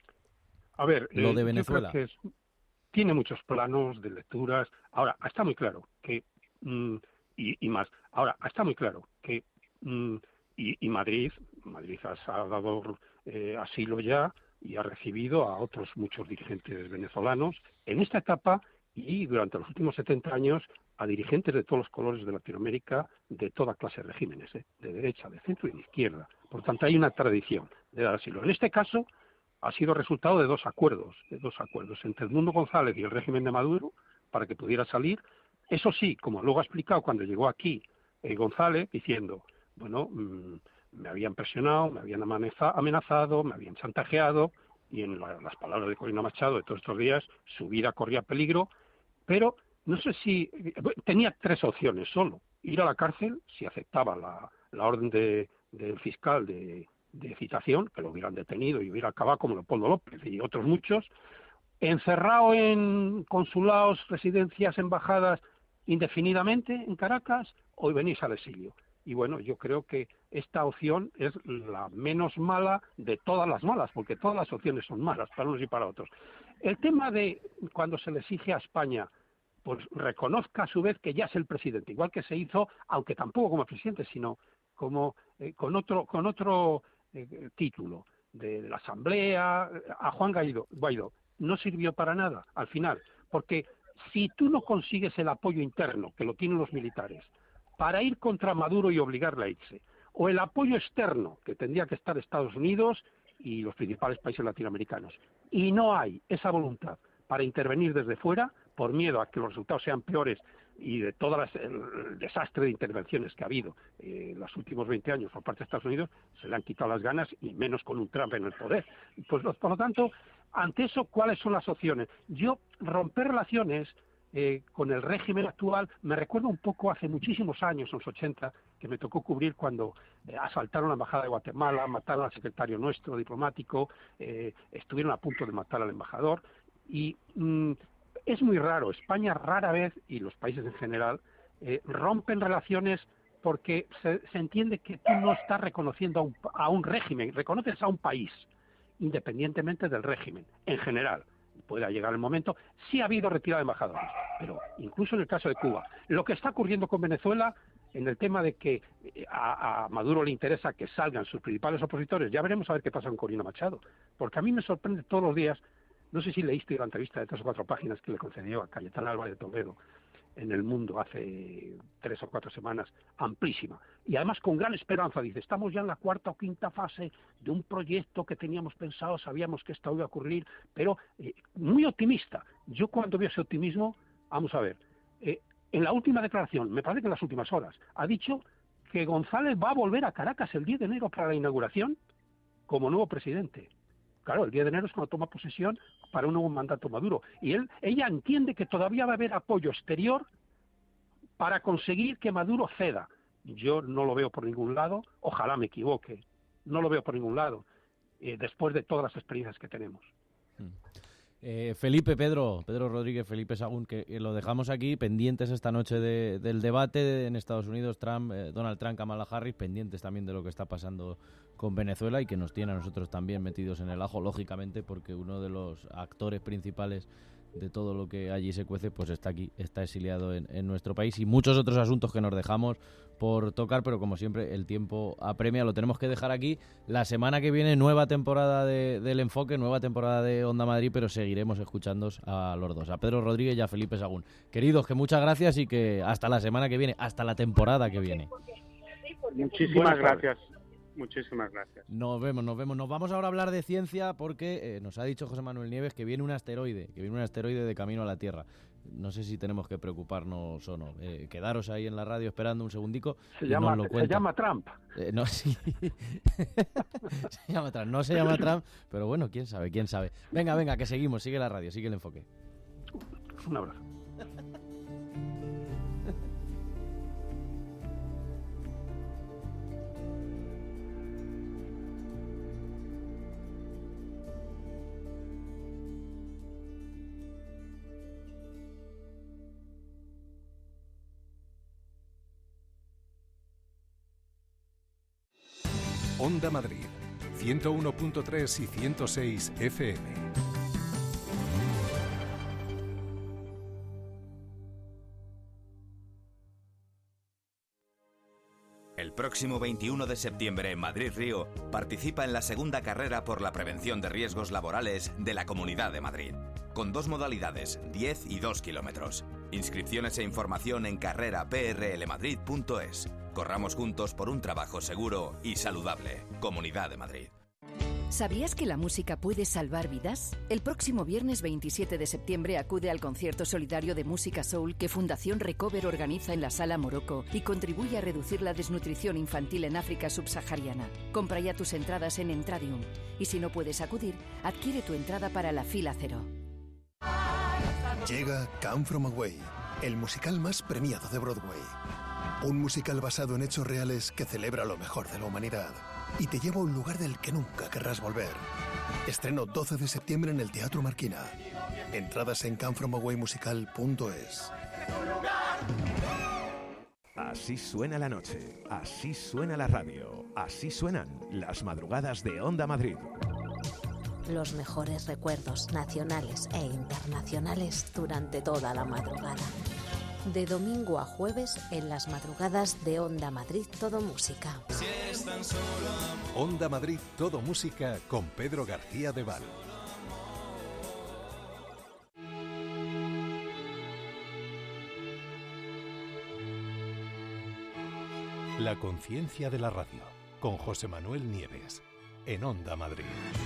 T: a ver,
A: lo
T: eh,
A: de Venezuela.
T: Yo creo que es, tiene muchos planos de lecturas. Ahora, está muy claro que, mm, y, y más, ahora, está muy claro que... Mm, Y, y Madrid, Madrid ha, ha dado eh, asilo ya y ha recibido a otros muchos dirigentes venezolanos en esta etapa y durante los últimos setenta años a dirigentes de todos los colores de Latinoamérica, de toda clase de regímenes, ¿eh? de derecha, de centro y de izquierda. Por tanto, hay una tradición de dar asilo. En este caso ha sido resultado de dos acuerdos, de dos acuerdos entre Edmundo González y el régimen de Maduro para que pudiera salir. Eso sí, como luego ha explicado cuando llegó aquí eh, González, diciendo... Bueno, mmm, me habían presionado, me habían amenazado, me habían chantajeado, y en la, las palabras de Corina Machado de todos estos días, su vida corría peligro, pero no sé si... Tenía tres opciones solo. Ir a la cárcel, si aceptaba la, la orden de, del fiscal de, de citación, que lo hubieran detenido y hubiera acabado como Leopoldo López y otros muchos, encerrado en consulados, residencias, embajadas, indefinidamente en Caracas, o venís al exilio. Y bueno, yo creo que esta opción es la menos mala de todas las malas, porque todas las opciones son malas para unos y para otros. El tema de cuando se le exige a España, pues reconozca a su vez que ya es el presidente, igual que se hizo, aunque tampoco como presidente, sino como eh, con otro con otro eh, título de, de la Asamblea, a Juan Guaidó, Guaidó. No sirvió para nada al final, porque si tú no consigues el apoyo interno, que lo tienen los militares, para ir contra Maduro y obligarle a irse, o el apoyo externo, que tendría que estar Estados Unidos y los principales países latinoamericanos, y no hay esa voluntad para intervenir desde fuera, por miedo a que los resultados sean peores y de todo el desastre de intervenciones que ha habido en eh, los últimos veinte años por parte de Estados Unidos, se le han quitado las ganas, y menos con un Trump en el poder. Pues, por lo tanto, ante eso, ¿cuáles son las opciones? Yo, romper relaciones... Eh, con el régimen actual, me recuerda un poco hace muchísimos años, en los ochenta, que me tocó cubrir cuando eh, asaltaron la embajada de Guatemala, mataron al secretario nuestro diplomático, eh, estuvieron a punto de matar al embajador, y mm, es muy raro, España rara vez, y los países en general, eh, rompen relaciones porque se, se entiende que tú no estás reconociendo a un, a un régimen, reconoces a un país, independientemente del régimen, en general. Pueda llegar el momento, sí ha habido retirada de embajadores, pero incluso en el caso de Cuba, lo que está ocurriendo con Venezuela, en el tema de que a, a Maduro le interesa que salgan sus principales opositores, ya veremos a ver qué pasa con Corina Machado, porque a mí me sorprende todos los días, no sé si leíste la entrevista de tres o cuatro páginas que le concedió a Cayetana Álvarez de Toledo en El Mundo hace tres o cuatro semanas, amplísima, y además con gran esperanza, dice, estamos ya en la cuarta o quinta fase de un proyecto que teníamos pensado, sabíamos que esto iba a ocurrir, pero eh, muy optimista. Yo cuando veo ese optimismo, vamos a ver, eh, en la última declaración, me parece que en las últimas horas, ha dicho que González va a volver a Caracas el diez de enero para la inauguración como nuevo presidente. Claro, el diez de enero es cuando toma posesión para un nuevo mandato Maduro. Y él, ella entiende que todavía va a haber apoyo exterior para conseguir que Maduro ceda. Yo no lo veo por ningún lado, ojalá me equivoque, no lo veo por ningún lado, eh, después de todas las experiencias que tenemos.
A: Eh, Felipe, Pedro, Pedro Rodríguez, Felipe Sagún, que lo dejamos aquí, pendientes esta noche de, del debate en Estados Unidos, Trump, eh, Donald Trump, Kamala Harris, pendientes también de lo que está pasando con Venezuela y que nos tiene a nosotros también metidos en el ajo, lógicamente, porque uno de los actores principales de todo lo que allí se cuece, pues está aquí, está exiliado en, en nuestro país, y muchos otros asuntos que nos dejamos por tocar, pero como siempre el tiempo apremia, lo tenemos que dejar aquí. La semana que viene nueva temporada de, del Enfoque, nueva temporada de Onda Madrid, pero seguiremos escuchándoos a los dos, a Pedro Rodríguez y a Felipe Sagún. Queridos, que muchas gracias y que hasta la semana que viene, hasta la temporada que viene.
R: Muchísimas gracias. Muchísimas gracias.
A: Nos vemos, nos vemos. Nos vamos ahora a hablar de ciencia porque eh, nos ha dicho José Manuel Nieves que viene un asteroide, que viene un asteroide de camino a la Tierra. No sé si tenemos que preocuparnos o no. Eh, quedaros ahí en la radio esperando un segundico.
T: Se, llama,
A: nos lo
T: se llama Trump.
A: Eh, no, sí. se llama Trump. No se llama Trump, pero bueno, quién sabe, quién sabe. Venga, venga, que seguimos. Sigue la radio, sigue el enfoque.
T: abrazo, un abrazo.
B: Onda Madrid, ciento uno punto tres y ciento seis F M.
P: El próximo veintiuno de septiembre en Madrid-Río participa en la segunda carrera por la prevención de riesgos laborales de la Comunidad de Madrid, con dos modalidades, diez y dos kilómetros. Inscripciones e información en carrera p r l madrid punto es. Corramos juntos por un trabajo seguro y saludable. Comunidad de Madrid.
U: ¿Sabías que la música puede salvar vidas? El próximo viernes veintisiete de septiembre acude al concierto solidario de música soul que Fundación Recover organiza en la Sala Morocco y contribuye a reducir la desnutrición infantil en África subsahariana. Compra ya tus entradas en Entradium. Y si no puedes acudir, adquiere tu entrada para la fila cero.
V: Llega Come From Away, el musical más premiado de Broadway. Un musical basado en hechos reales que celebra lo mejor de la humanidad y te lleva a un lugar del que nunca querrás volver. Estreno doce de septiembre en el Teatro Marquina. Entradas en come from away musical punto es.
W: Así suena la noche, así suena la radio, así suenan las madrugadas de Onda Madrid.
X: Los mejores recuerdos nacionales e internacionales durante toda la madrugada. De domingo a jueves en las madrugadas de Onda Madrid Todo Música.
B: Onda Madrid Todo Música con Pedro García de Val. La conciencia de la radio con José Manuel Nieves en Onda Madrid.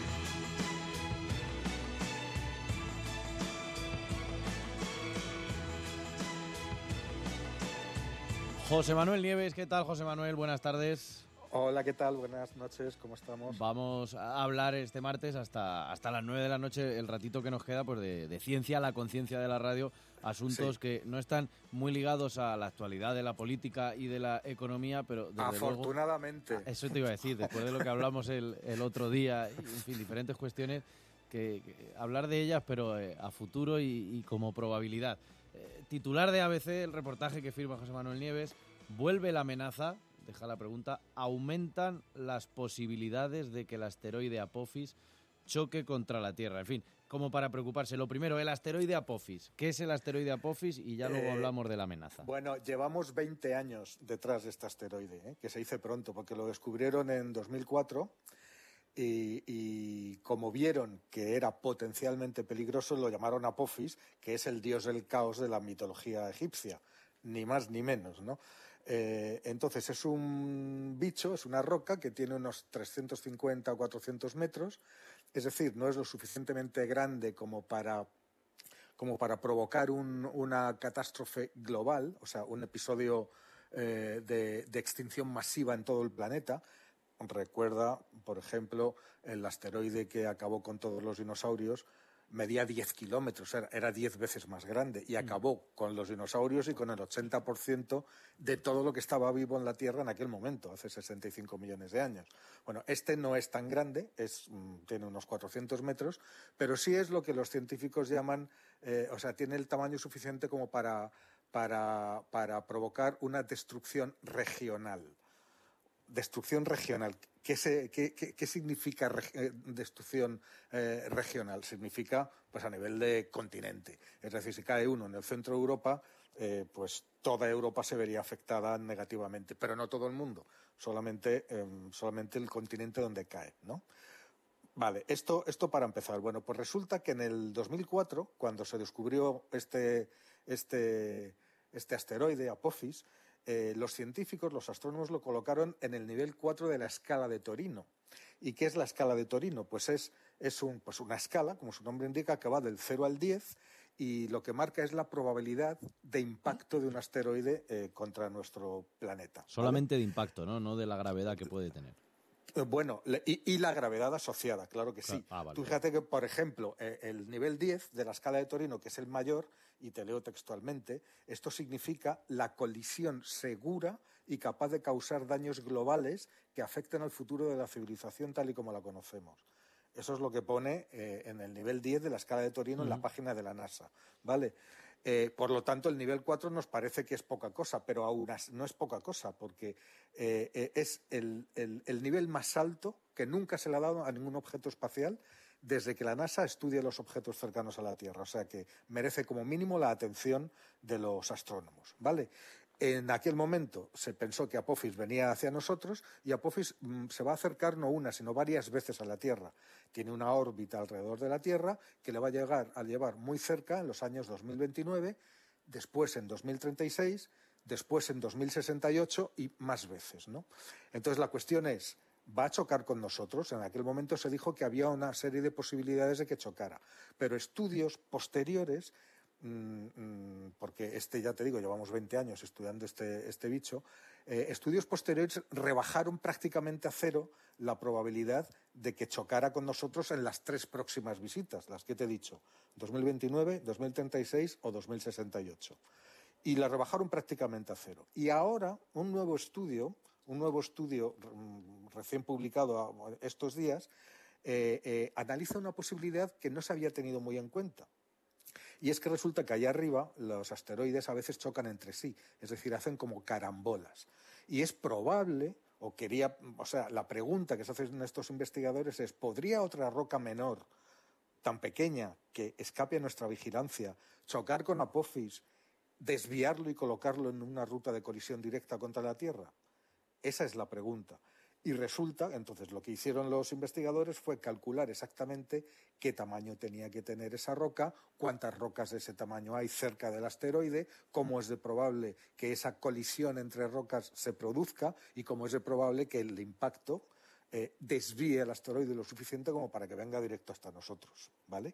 A: José Manuel Nieves, ¿qué tal, José Manuel? Buenas tardes.
Y: Hola, ¿qué tal? Buenas noches, ¿cómo estamos?
A: Vamos a hablar este martes hasta, hasta las nueve de la noche, el ratito que nos queda, pues de, de ciencia, la conciencia de la radio, asuntos sí. que no están muy ligados a la actualidad de la política y de la economía, pero desde
Y: afortunadamente.
A: Luego, eso te iba a decir, después de lo que hablamos el, el otro día, en fin, diferentes cuestiones, que, que hablar de ellas, pero eh, a futuro y, y como probabilidad. Eh, titular de A B C, el reportaje que firma José Manuel Nieves, vuelve la amenaza, deja la pregunta, aumentan las posibilidades de que el asteroide Apophis choque contra la Tierra. En fin, como para preocuparse. Lo primero, el asteroide Apophis. ¿Qué es el asteroide Apophis? Y ya luego eh, hablamos de la amenaza.
Y: Bueno, llevamos veinte años detrás de este asteroide, ¿eh? que se dice pronto, porque lo descubrieron en dos mil cuatro y, y como vieron que era potencialmente peligroso, lo llamaron Apophis, que es el dios del caos de la mitología egipcia. Ni más ni menos, ¿no? Eh, entonces es un bicho, es una roca que tiene unos trescientos cincuenta o cuatrocientos metros, es decir, no es lo suficientemente grande como para, como para provocar un, una catástrofe global, o sea, un episodio eh, de, de extinción masiva en todo el planeta. Recuerda, por ejemplo, el asteroide que acabó con todos los dinosaurios, medía diez kilómetros, era diez veces más grande y acabó con los dinosaurios y con el ochenta por ciento de todo lo que estaba vivo en la Tierra en aquel momento, hace sesenta y cinco millones de años. Bueno, este no es tan grande, es, tiene unos cuatrocientos metros, pero sí es lo que los científicos llaman, eh, o sea, tiene el tamaño suficiente como para, para, para provocar una destrucción regional. Destrucción regional. ¿Qué, se, qué, qué, qué significa re, destrucción eh, regional? Significa, pues, a nivel de continente. Es decir, si cae uno en el centro de Europa, eh, pues toda Europa se vería afectada negativamente, pero no todo el mundo, solamente, eh, solamente el continente donde cae, ¿no? Vale, esto, esto para empezar. Bueno, pues resulta que en el dos mil cuatro, cuando se descubrió este, este, este asteroide, Apophis, Eh, los científicos, los astrónomos, lo colocaron en el nivel cuatro de la escala de Torino. ¿Y qué es la escala de Torino? Pues es, es un, pues una escala, como su nombre indica, que va del cero al diez y lo que marca es la probabilidad de impacto de un asteroide eh, contra nuestro planeta.
A: Solamente ¿vale? de impacto, ¿no? No de la gravedad que puede tener.
Y: Bueno, y, y la gravedad asociada, claro que sí.
A: Ah, vale.
Y: Tú fíjate que, por ejemplo, el nivel diez de la escala de Torino, que es el mayor, y te leo textualmente, esto significa la colisión segura y capaz de causar daños globales que afecten al futuro de la civilización tal y como la conocemos. Eso es lo que pone eh, en el nivel diez de la escala de Torino, uh-huh, en la página de la NASA, ¿vale? Eh, por lo tanto, el nivel cuatro nos parece que es poca cosa, pero aún no es poca cosa, porque eh, eh, es el, el, el nivel más alto que nunca se le ha dado a ningún objeto espacial desde que la NASA estudia los objetos cercanos a la Tierra. O sea que merece como mínimo la atención de los astrónomos, ¿vale? En aquel momento se pensó que Apophis venía hacia nosotros y Apophis mmm, se va a acercar no una, sino varias veces a la Tierra. Tiene una órbita alrededor de la Tierra que le va a llegar a llevar muy cerca en los años dos mil veintinueve, después en dos mil treinta y seis, después en dos mil sesenta y ocho y más veces, ¿no? Entonces la cuestión es, ¿va a chocar con nosotros? En aquel momento se dijo que había una serie de posibilidades de que chocara, pero estudios posteriores, porque este, ya te digo, llevamos veinte años estudiando este, este bicho, eh, estudios posteriores rebajaron prácticamente a cero la probabilidad de que chocara con nosotros en las tres próximas visitas, las que te he dicho, dos mil veintinueve, dos mil treinta y seis o dos mil sesenta y ocho. Y la rebajaron prácticamente a cero. Y ahora un nuevo estudio, un nuevo estudio recién publicado estos días, eh, eh, analiza una posibilidad que no se había tenido muy en cuenta. Y es que resulta que allá arriba los asteroides a veces chocan entre sí, es decir, hacen como carambolas. Y es probable, o quería, o sea, la pregunta que se hacen estos investigadores es, ¿podría otra roca menor, tan pequeña, que escape a nuestra vigilancia, chocar con Apophis, desviarlo y colocarlo en una ruta de colisión directa contra la Tierra? Esa es la pregunta. Y resulta, entonces, lo que hicieron los investigadores fue calcular exactamente qué tamaño tenía que tener esa roca, cuántas rocas de ese tamaño hay cerca del asteroide, cómo es de probable que esa colisión entre rocas se produzca y cómo es de probable que el impacto eh, desvíe el asteroide lo suficiente como para que venga directo hasta nosotros, ¿vale?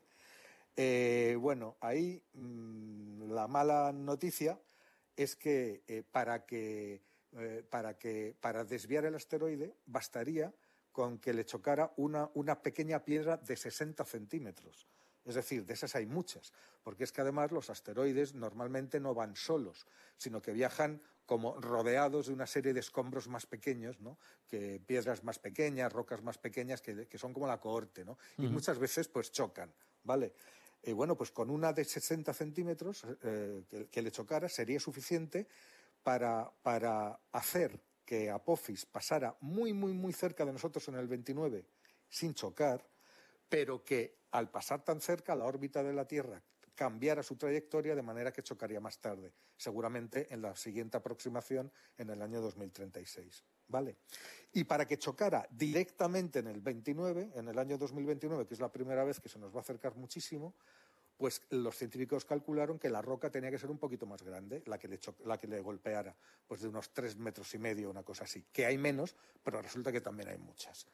Y: Eh, bueno, ahí mmm, la mala noticia es que eh, para que... Eh, para, que, para desviar el asteroide bastaría con que le chocara una, una pequeña piedra de sesenta centímetros. Es decir, de esas hay muchas, porque es que además los asteroides normalmente no van solos, sino que viajan como rodeados de una serie de escombros más pequeños, ¿no? Que piedras más pequeñas, rocas más pequeñas, que, que son como la cohorte, ¿no? Y uh-huh. muchas veces pues chocan, ¿vale? Y bueno, pues con una de sesenta centímetros eh, que, que le chocara sería suficiente Para, para hacer que Apophis pasara muy, muy, muy cerca de nosotros en el veintinueve sin chocar, pero que al pasar tan cerca la órbita de la Tierra cambiara su trayectoria de manera que chocaría más tarde, seguramente en la siguiente aproximación en el año dos mil treinta y seis, ¿vale? Y para que chocara directamente en el veintinueve, en el año dos mil veintinueve, que es la primera vez que se nos va a acercar muchísimo, pues los científicos calcularon que la roca tenía que ser un poquito más grande, la que le, cho- la que le golpeara, pues de unos tres metros y medio, una cosa así. Que hay menos, pero resulta que también hay muchas.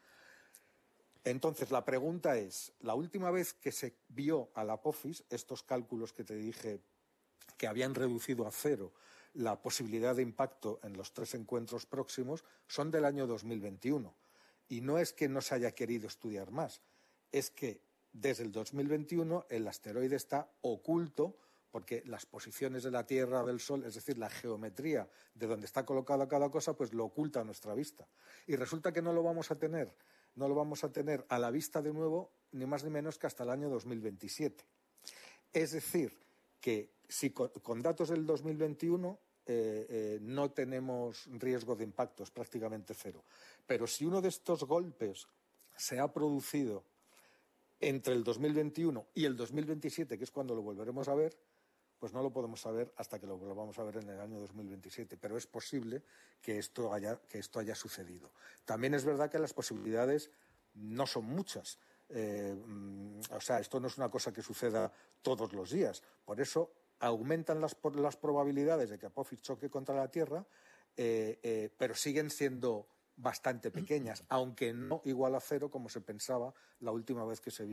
Y: Entonces, la pregunta es, la última vez que se vio al Apophis, estos cálculos que te dije que habían reducido a cero la posibilidad de impacto en los tres encuentros próximos, son del año dos mil veintiuno. Y no es que no se haya querido estudiar más, es que desde el dos mil veintiuno el asteroide está oculto porque las posiciones de la Tierra, del Sol, es decir, la geometría de donde está colocada cada cosa, pues lo oculta a nuestra vista. Y resulta que no lo vamos a tener, no lo vamos a tener a la vista de nuevo, ni más ni menos que hasta el año dos mil veintisiete. Es decir, que si con, con datos del dos mil veintiuno eh, eh, no tenemos riesgo de impacto, es prácticamente cero. Pero si uno de estos golpes se ha producido entre el dos mil veintiuno y el dos mil veintisiete, que es cuando lo volveremos a ver, pues no lo podemos saber hasta que lo volvamos a ver en el año dos mil veintisiete. Pero es posible que esto haya, que esto haya sucedido. También es verdad que las posibilidades no son muchas. Eh, o sea, esto no es una cosa que suceda todos los días. Por eso aumentan las, las probabilidades de que Apophis choque contra la Tierra, eh, eh, pero siguen siendo bastante pequeñas, aunque no igual a cero como se pensaba la última vez que se vio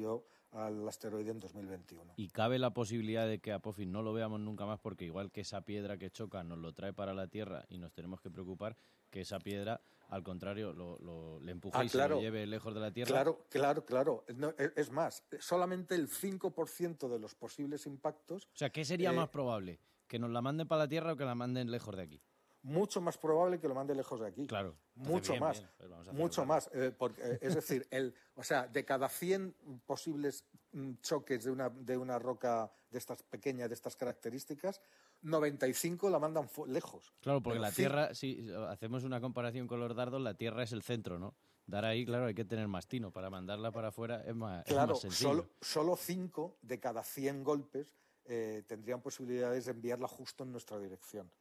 Y: al asteroide en dos mil veintiuno.
A: ¿Y cabe la posibilidad de que Apophis no lo veamos nunca más porque igual que esa piedra que choca nos lo trae para la Tierra y nos tenemos que preocupar que esa piedra, al contrario, lo, lo, le empuje
Y: ah,
A: y
Y: claro,
A: se lo lleve lejos de la Tierra?
Y: Claro, claro, claro. No, es más, solamente el cinco por ciento de los posibles impactos...
A: O sea, ¿qué sería
Y: eh,
A: más probable? ¿Que nos la manden para la Tierra o que la manden lejos de aquí?
Y: Mucho más probable que lo mande lejos de aquí.
A: Claro.
Y: Mucho
A: bien,
Y: más.
A: Bien, pues vamos a
Y: mucho más. Eh, porque, eh, es decir, el, o sea, de cada cien posibles mm, choques de una, de una roca de estas pequeñas, de estas características, noventa y cinco la mandan lejos.
A: Claro, porque
Y: Pero
A: la
Y: sí,
A: Tierra, si hacemos una comparación con los dardos, la Tierra es el centro, ¿no? Dar ahí, claro, hay que tener más tino. Para mandarla para afuera es más,
Y: claro,
A: es más sencillo.
Y: Solo, solo cinco de cada cien golpes eh, tendrían posibilidades de enviarla justo en nuestra dirección.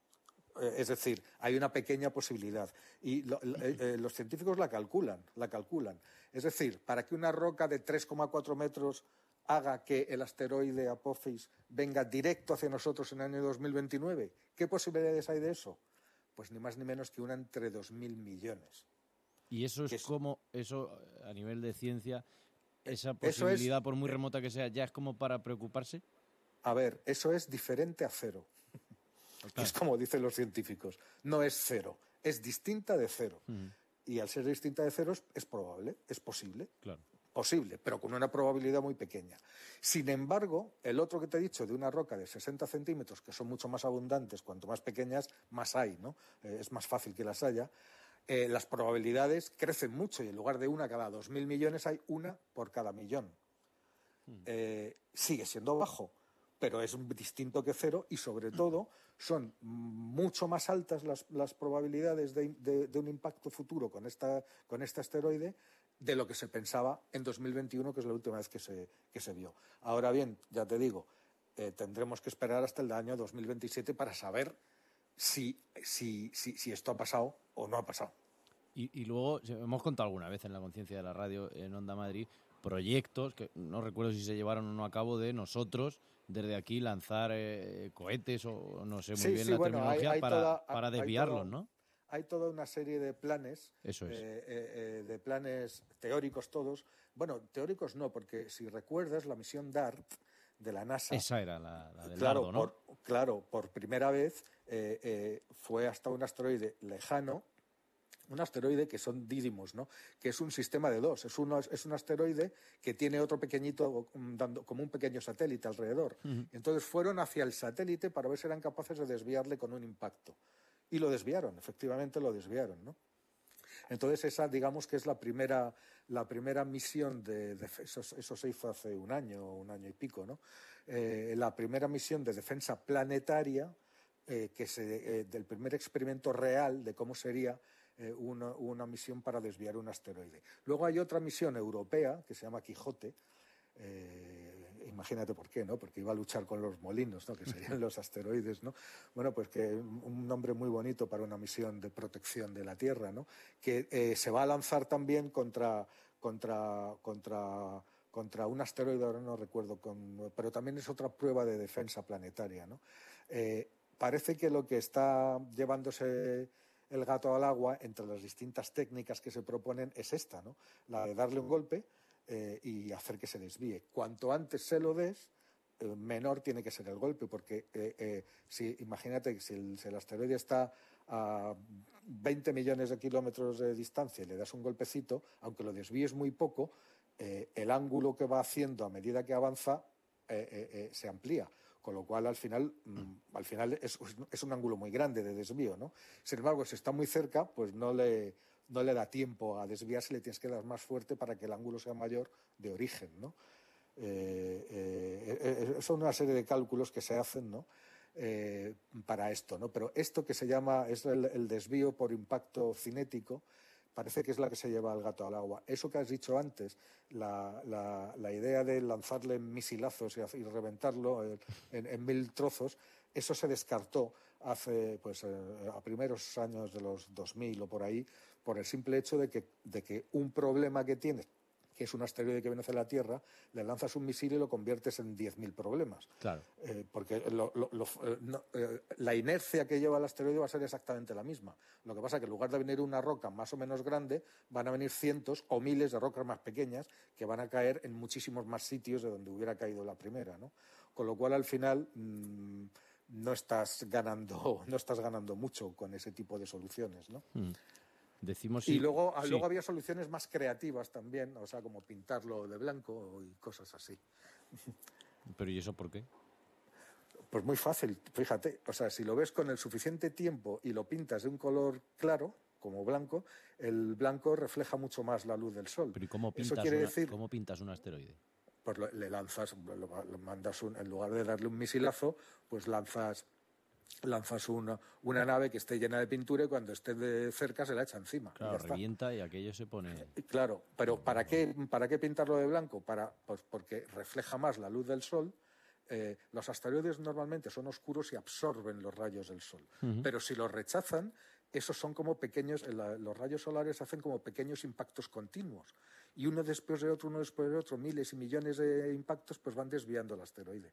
Y: Es decir, hay una pequeña posibilidad. Y lo, eh, los científicos la calculan, la calculan. Es decir, para que una roca de tres coma cuatro metros haga que el asteroide Apophis venga directo hacia nosotros en el año dos mil veintinueve, ¿qué posibilidades hay de eso? Pues ni más ni menos que una entre dos mil millones.
A: Y eso es, es como, eso a nivel de ciencia, esa
Y: posibilidad,
A: posibilidad, por muy remota que sea, ¿ya es como para preocuparse?
Y: A ver, eso es diferente a cero. Claro. Es como dicen los científicos, no es cero, es distinta de cero. Uh-huh. Y al ser distinta de cero es, es probable, es posible.
A: Claro.
Y: Posible, pero con una probabilidad muy pequeña. Sin embargo, el otro que te he dicho de una roca de sesenta centímetros, que son mucho más abundantes, cuanto más pequeñas, más hay, ¿no? Eh, es más fácil que las haya. Eh, las probabilidades crecen mucho y en lugar de una cada dos mil millones hay una por cada millón. Uh-huh. Eh, sigue siendo bajo, pero es distinto que cero y, sobre todo, son mucho más altas las, las probabilidades de, de, de un impacto futuro con, esta, con este asteroide de lo que se pensaba en dos mil veintiuno, que es la última vez que se, que se vio. Ahora bien, ya te digo, eh, tendremos que esperar hasta el año dos mil veintisiete para saber si, si, si, si esto ha pasado o no ha pasado.
A: Y, y luego, hemos contado alguna vez en la conciencia de la radio, en Onda Madrid, proyectos, que no recuerdo si se llevaron o no a cabo, de nosotros desde aquí lanzar eh, cohetes o no sé muy
Y: sí,
A: bien
Y: sí,
A: la
Y: bueno,
A: terminología
Y: hay, hay
A: para,
Y: toda,
A: para desviarlos,
Y: hay toda,
A: ¿no?
Y: Hay toda una serie de planes,
A: Eso es.
Y: eh, eh, de planes teóricos todos. Bueno, teóricos no, porque si recuerdas la misión DART de la NASA.
A: Esa era la, la del
Y: claro,
A: dardo, ¿no?
Y: Por, claro, por primera vez eh, eh, fue hasta un asteroide lejano. Un asteroide que son Didymos, ¿no? Que es un sistema de dos. Es, uno, es un asteroide que tiene otro pequeñito, dando, como un pequeño satélite alrededor. Uh-huh. Entonces fueron hacia el satélite para ver si eran capaces de desviarle con un impacto. Y lo desviaron, efectivamente lo desviaron, ¿no? Entonces esa, digamos que es la primera, la primera misión de, de eso, eso se hizo hace un año, un año y pico, ¿no? Eh, la primera misión de defensa planetaria, eh, que se, eh, del primer experimento real de cómo sería Eh, una, una misión para desviar un asteroide. Luego hay otra misión europea que se llama Quijote. Eh, imagínate por qué, ¿no? Porque iba a luchar con los molinos, ¿no? Que serían los asteroides, ¿no? Bueno, pues que un nombre muy bonito para una misión de protección de la Tierra, ¿no? Que eh, se va a lanzar también contra contra contra contra un asteroide, ahora no recuerdo, con, pero también es otra prueba de defensa planetaria, ¿no? Eh, parece que lo que está llevándose el gato al agua entre las distintas técnicas que se proponen es esta, ¿no? La de darle un golpe eh, y hacer que se desvíe. Cuanto antes se lo des, eh, menor tiene que ser el golpe, porque eh, eh, si, imagínate que si el, si el asteroide está a veinte millones de kilómetros de distancia y le das un golpecito, aunque lo desvíes muy poco, eh, el ángulo que va haciendo a medida que avanza eh, eh, eh, se amplía. Con lo cual, al final, mm, al final es, es un ángulo muy grande de desvío, ¿no? Sin embargo, si está muy cerca, pues no le, no le da tiempo a desviarse, le tienes que dar más fuerte para que el ángulo sea mayor de origen, ¿no? Eh, eh, eh, son una serie de cálculos que se hacen, ¿no? Eh, para esto, ¿no? Pero esto que se llama, es el, el desvío por impacto cinético, parece que es la que se lleva al gato al agua. Eso que has dicho antes, la, la, la idea de lanzarle misilazos y, y reventarlo en, en, en mil trozos, eso se descartó hace, pues, eh, a primeros años de los dos mil o por ahí, por el simple hecho de que, de que un problema que tiene, que es un asteroide que viene hacia la Tierra, le lanzas un misil y lo conviertes en diez mil problemas.
A: Claro.
Y: Eh, porque lo, lo, lo, eh, no, eh, la inercia que lleva el asteroide va a ser exactamente la misma. Lo que pasa es que en lugar de venir una roca más o menos grande, van a venir cientos o miles de rocas más pequeñas que van a caer en muchísimos más sitios de donde hubiera caído la primera, ¿no? Con lo cual, al final, mmm, no estás ganando, no estás ganando mucho con ese tipo de soluciones, ¿no?
A: Mm. Decimos
Y: y
A: sí,
Y: luego,
A: sí.
Y: luego había soluciones más creativas también, o sea, como pintarlo de blanco y cosas así.
A: ¿Pero y eso por qué?
Y: Pues muy fácil, fíjate, o sea, si lo ves con el suficiente tiempo y lo pintas de un color claro, como blanco, el blanco refleja mucho más la luz del sol.
A: ¿Pero y cómo pintas,
Y: Eso quiere
A: una,
Y: decir,
A: cómo pintas un asteroide?
Y: Pues lo, le lanzas, lo, lo mandas un, en lugar de darle un misilazo, pues lanzas lanzas una, una nave que esté llena de pintura y cuando esté de cerca se la echa encima.
A: Claro,
Y: y ya
A: revienta
Y: está.
A: Y aquello se pone...
Y: Claro, pero ¿para qué, para qué pintarlo de blanco? Para, pues porque refleja más la luz del sol. Eh, los asteroides normalmente son oscuros y absorben los rayos del sol.
A: Uh-huh.
Y: Pero si los rechazan, esos son como pequeños, la, los rayos solares hacen como pequeños impactos continuos. Y uno después de otro, uno después de otro, miles y millones de impactos, pues van desviando el asteroide.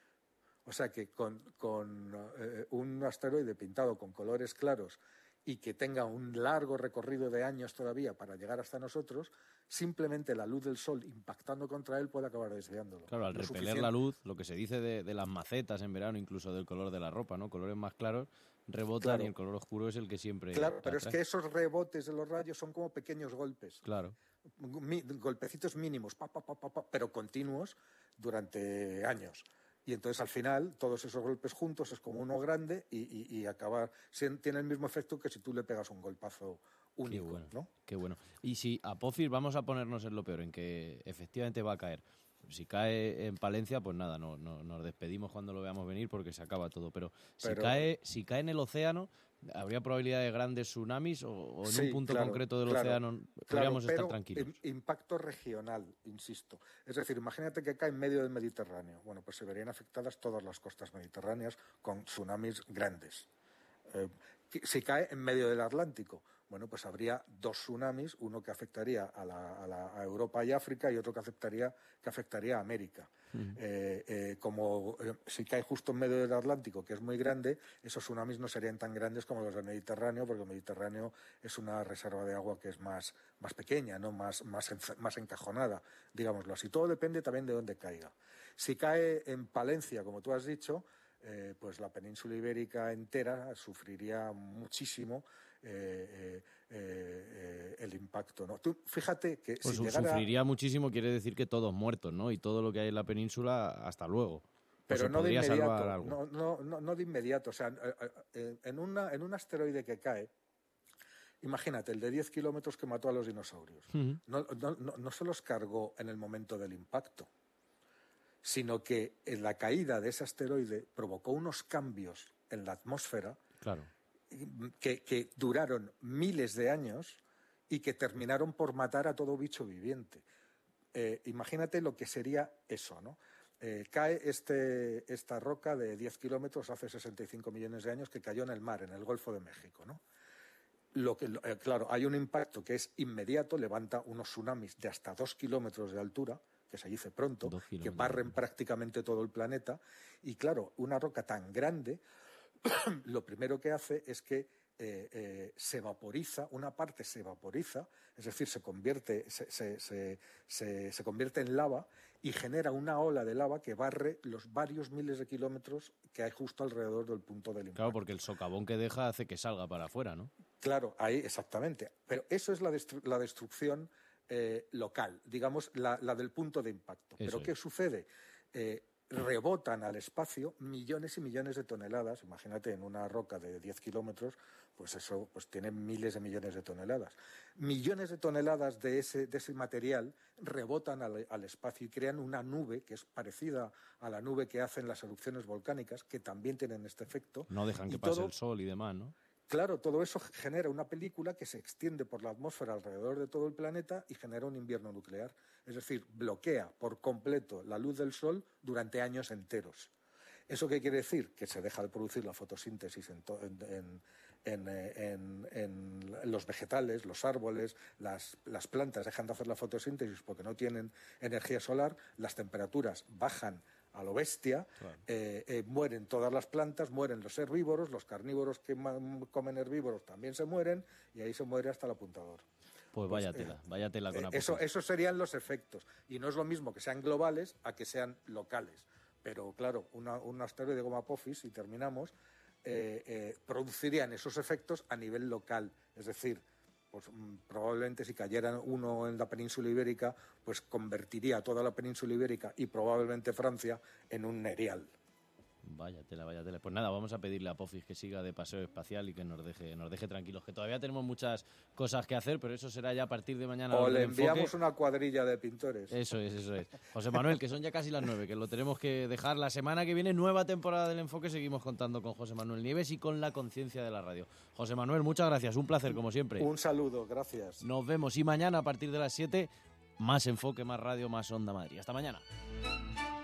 Y: O sea que con, con eh, un asteroide pintado con colores claros y que tenga un largo recorrido de años todavía para llegar hasta nosotros, simplemente la luz del sol impactando contra él puede acabar desviándolo.
A: Claro, al
Y: Lo
A: repeler
Y: suficiente...
A: la luz, lo que se dice de, de las macetas en verano, incluso del color de la ropa, ¿no? Colores más claros rebotan
Y: Claro.
A: y el color oscuro es el que siempre...
Y: Claro, pero
A: atrae.
Y: es que esos rebotes de los rayos son como pequeños golpes.
A: Claro.
Y: Mi, golpecitos mínimos, pa, pa, pa, pa, pa, pero continuos durante años. Y entonces al final todos esos golpes juntos es como uno grande y, y, y acabar, tiene el mismo efecto que si tú le pegas un golpazo único.
A: Qué bueno,
Y: ¿no?
A: Qué bueno. Y si Apophis, vamos a ponernos en lo peor, en que efectivamente va a caer. Si cae en Palencia, pues nada, no, no, nos despedimos cuando lo veamos venir porque se acaba todo. Pero si,
Y: Pero...
A: cae, si cae en el océano, ¿habría probabilidad de grandes tsunamis o, o en
Y: sí,
A: un punto
Y: claro,
A: concreto del
Y: claro,
A: océano podríamos
Y: claro,
A: estar tranquilos?
Y: Pero impacto regional, insisto. Es decir, imagínate que cae en medio del Mediterráneo. Bueno, pues se verían afectadas todas las costas mediterráneas con tsunamis grandes. Eh, si cae en medio del Atlántico, bueno, pues habría dos tsunamis, uno que afectaría a, la, a, la, a Europa y África y otro que afectaría, que afectaría a América. Uh-huh. eh, eh, como eh, si cae justo en medio del Atlántico, que es muy grande, esos tsunamis no serían tan grandes como los del Mediterráneo, porque el Mediterráneo es una reserva de agua que es más, más pequeña, ¿no? más, más, más encajonada, digámoslo así. Todo depende también de dónde caiga. Si cae en Palencia, como tú has dicho, eh, pues la península ibérica entera sufriría muchísimo Eh, eh, eh, el impacto, ¿no? Tú fíjate que
A: pues
Y: si llegara...
A: sufriría muchísimo, quiere decir que todos muertos, ¿no? Y todo lo que hay en la península, hasta luego.
Y: Pero no de inmediato, no, no, no, no de inmediato. O sea, en, una, en un asteroide que cae, imagínate, el de diez kilómetros que mató a los dinosaurios, uh-huh. no, no, no, no se los cargó en el momento del impacto, sino que en la caída de ese asteroide provocó unos cambios en la atmósfera.
A: Claro.
Y: Que, que duraron miles de años y que terminaron por matar a todo bicho viviente. Eh, imagínate lo que sería eso, ¿no? Eh, cae este, esta roca de diez kilómetros hace sesenta y cinco millones de años que cayó en el mar, en el Golfo de México, ¿no? Lo que, eh, claro, hay un impacto que es inmediato, levanta unos tsunamis de hasta dos kilómetros de altura, que se dice pronto, que barren prácticamente todo el planeta, y claro, una roca tan grande... lo primero que hace es que eh, eh, se vaporiza, una parte se vaporiza, es decir, se convierte, se, se, se, se, se convierte en lava y genera una ola de lava que barre los varios miles de kilómetros que hay justo alrededor del punto del impacto.
A: Claro, porque el socavón que deja hace que salga para afuera, ¿no?
Y: Claro, ahí exactamente. Pero eso es la, destru- la destrucción eh, local, digamos, la, la del punto de impacto.
A: Eso
Y: Pero
A: es.
Y: ¿qué sucede? Eh, rebotan al espacio millones y millones de toneladas. Imagínate, en una roca de diez kilómetros, pues eso pues tiene miles de millones de toneladas. Millones de toneladas de ese, de ese material rebotan al, al espacio y crean una nube que es parecida a la nube que hacen las erupciones volcánicas, que también tienen este efecto.
A: No dejan que
Y: y
A: pase
Y: todo,
A: el sol y demás, ¿no?
Y: Claro, todo eso genera una película que se extiende por la atmósfera alrededor de todo el planeta y genera un invierno nuclear. Es decir, bloquea por completo la luz del sol durante años enteros. ¿Eso qué quiere decir? Que se deja de producir la fotosíntesis en, to- en, en, en, en, en los vegetales, los árboles, las, las plantas dejan de hacer la fotosíntesis porque no tienen energía solar, las temperaturas bajan a lo bestia, claro. eh, eh, mueren todas las plantas, mueren los herbívoros, los carnívoros que ma- comen herbívoros también se mueren y ahí se muere hasta el apuntador.
A: Pues vaya tela, eh, vaya tela con
Y: eh,
A: Apophis.
Y: Eso, esos serían los efectos. Y no es lo mismo que sean globales a que sean locales. Pero claro, una, un asteroide como Apophis, y terminamos, eh, eh, producirían esos efectos a nivel local. Es decir, pues mm, probablemente si cayera uno en la península ibérica, pues convertiría toda la península ibérica y probablemente Francia en un Nereal.
A: Vaya tela, vaya tela. Pues nada, vamos a pedirle a Apophis que siga de paseo espacial y que nos deje, nos deje tranquilos, que todavía tenemos muchas cosas que hacer, pero eso será ya a partir de mañana.
Y: O le enviamos una cuadrilla de pintores.
A: Eso es, eso es. José Manuel, que son ya casi las nueve, que lo tenemos que dejar. La semana que viene, nueva temporada del Enfoque, seguimos contando con José Manuel Nieves y con la conciencia de la radio. José Manuel, muchas gracias, un placer como siempre.
Y: Un saludo, gracias.
A: Nos vemos y mañana a partir de las siete, más Enfoque, más radio, más Onda Madrid. Hasta mañana.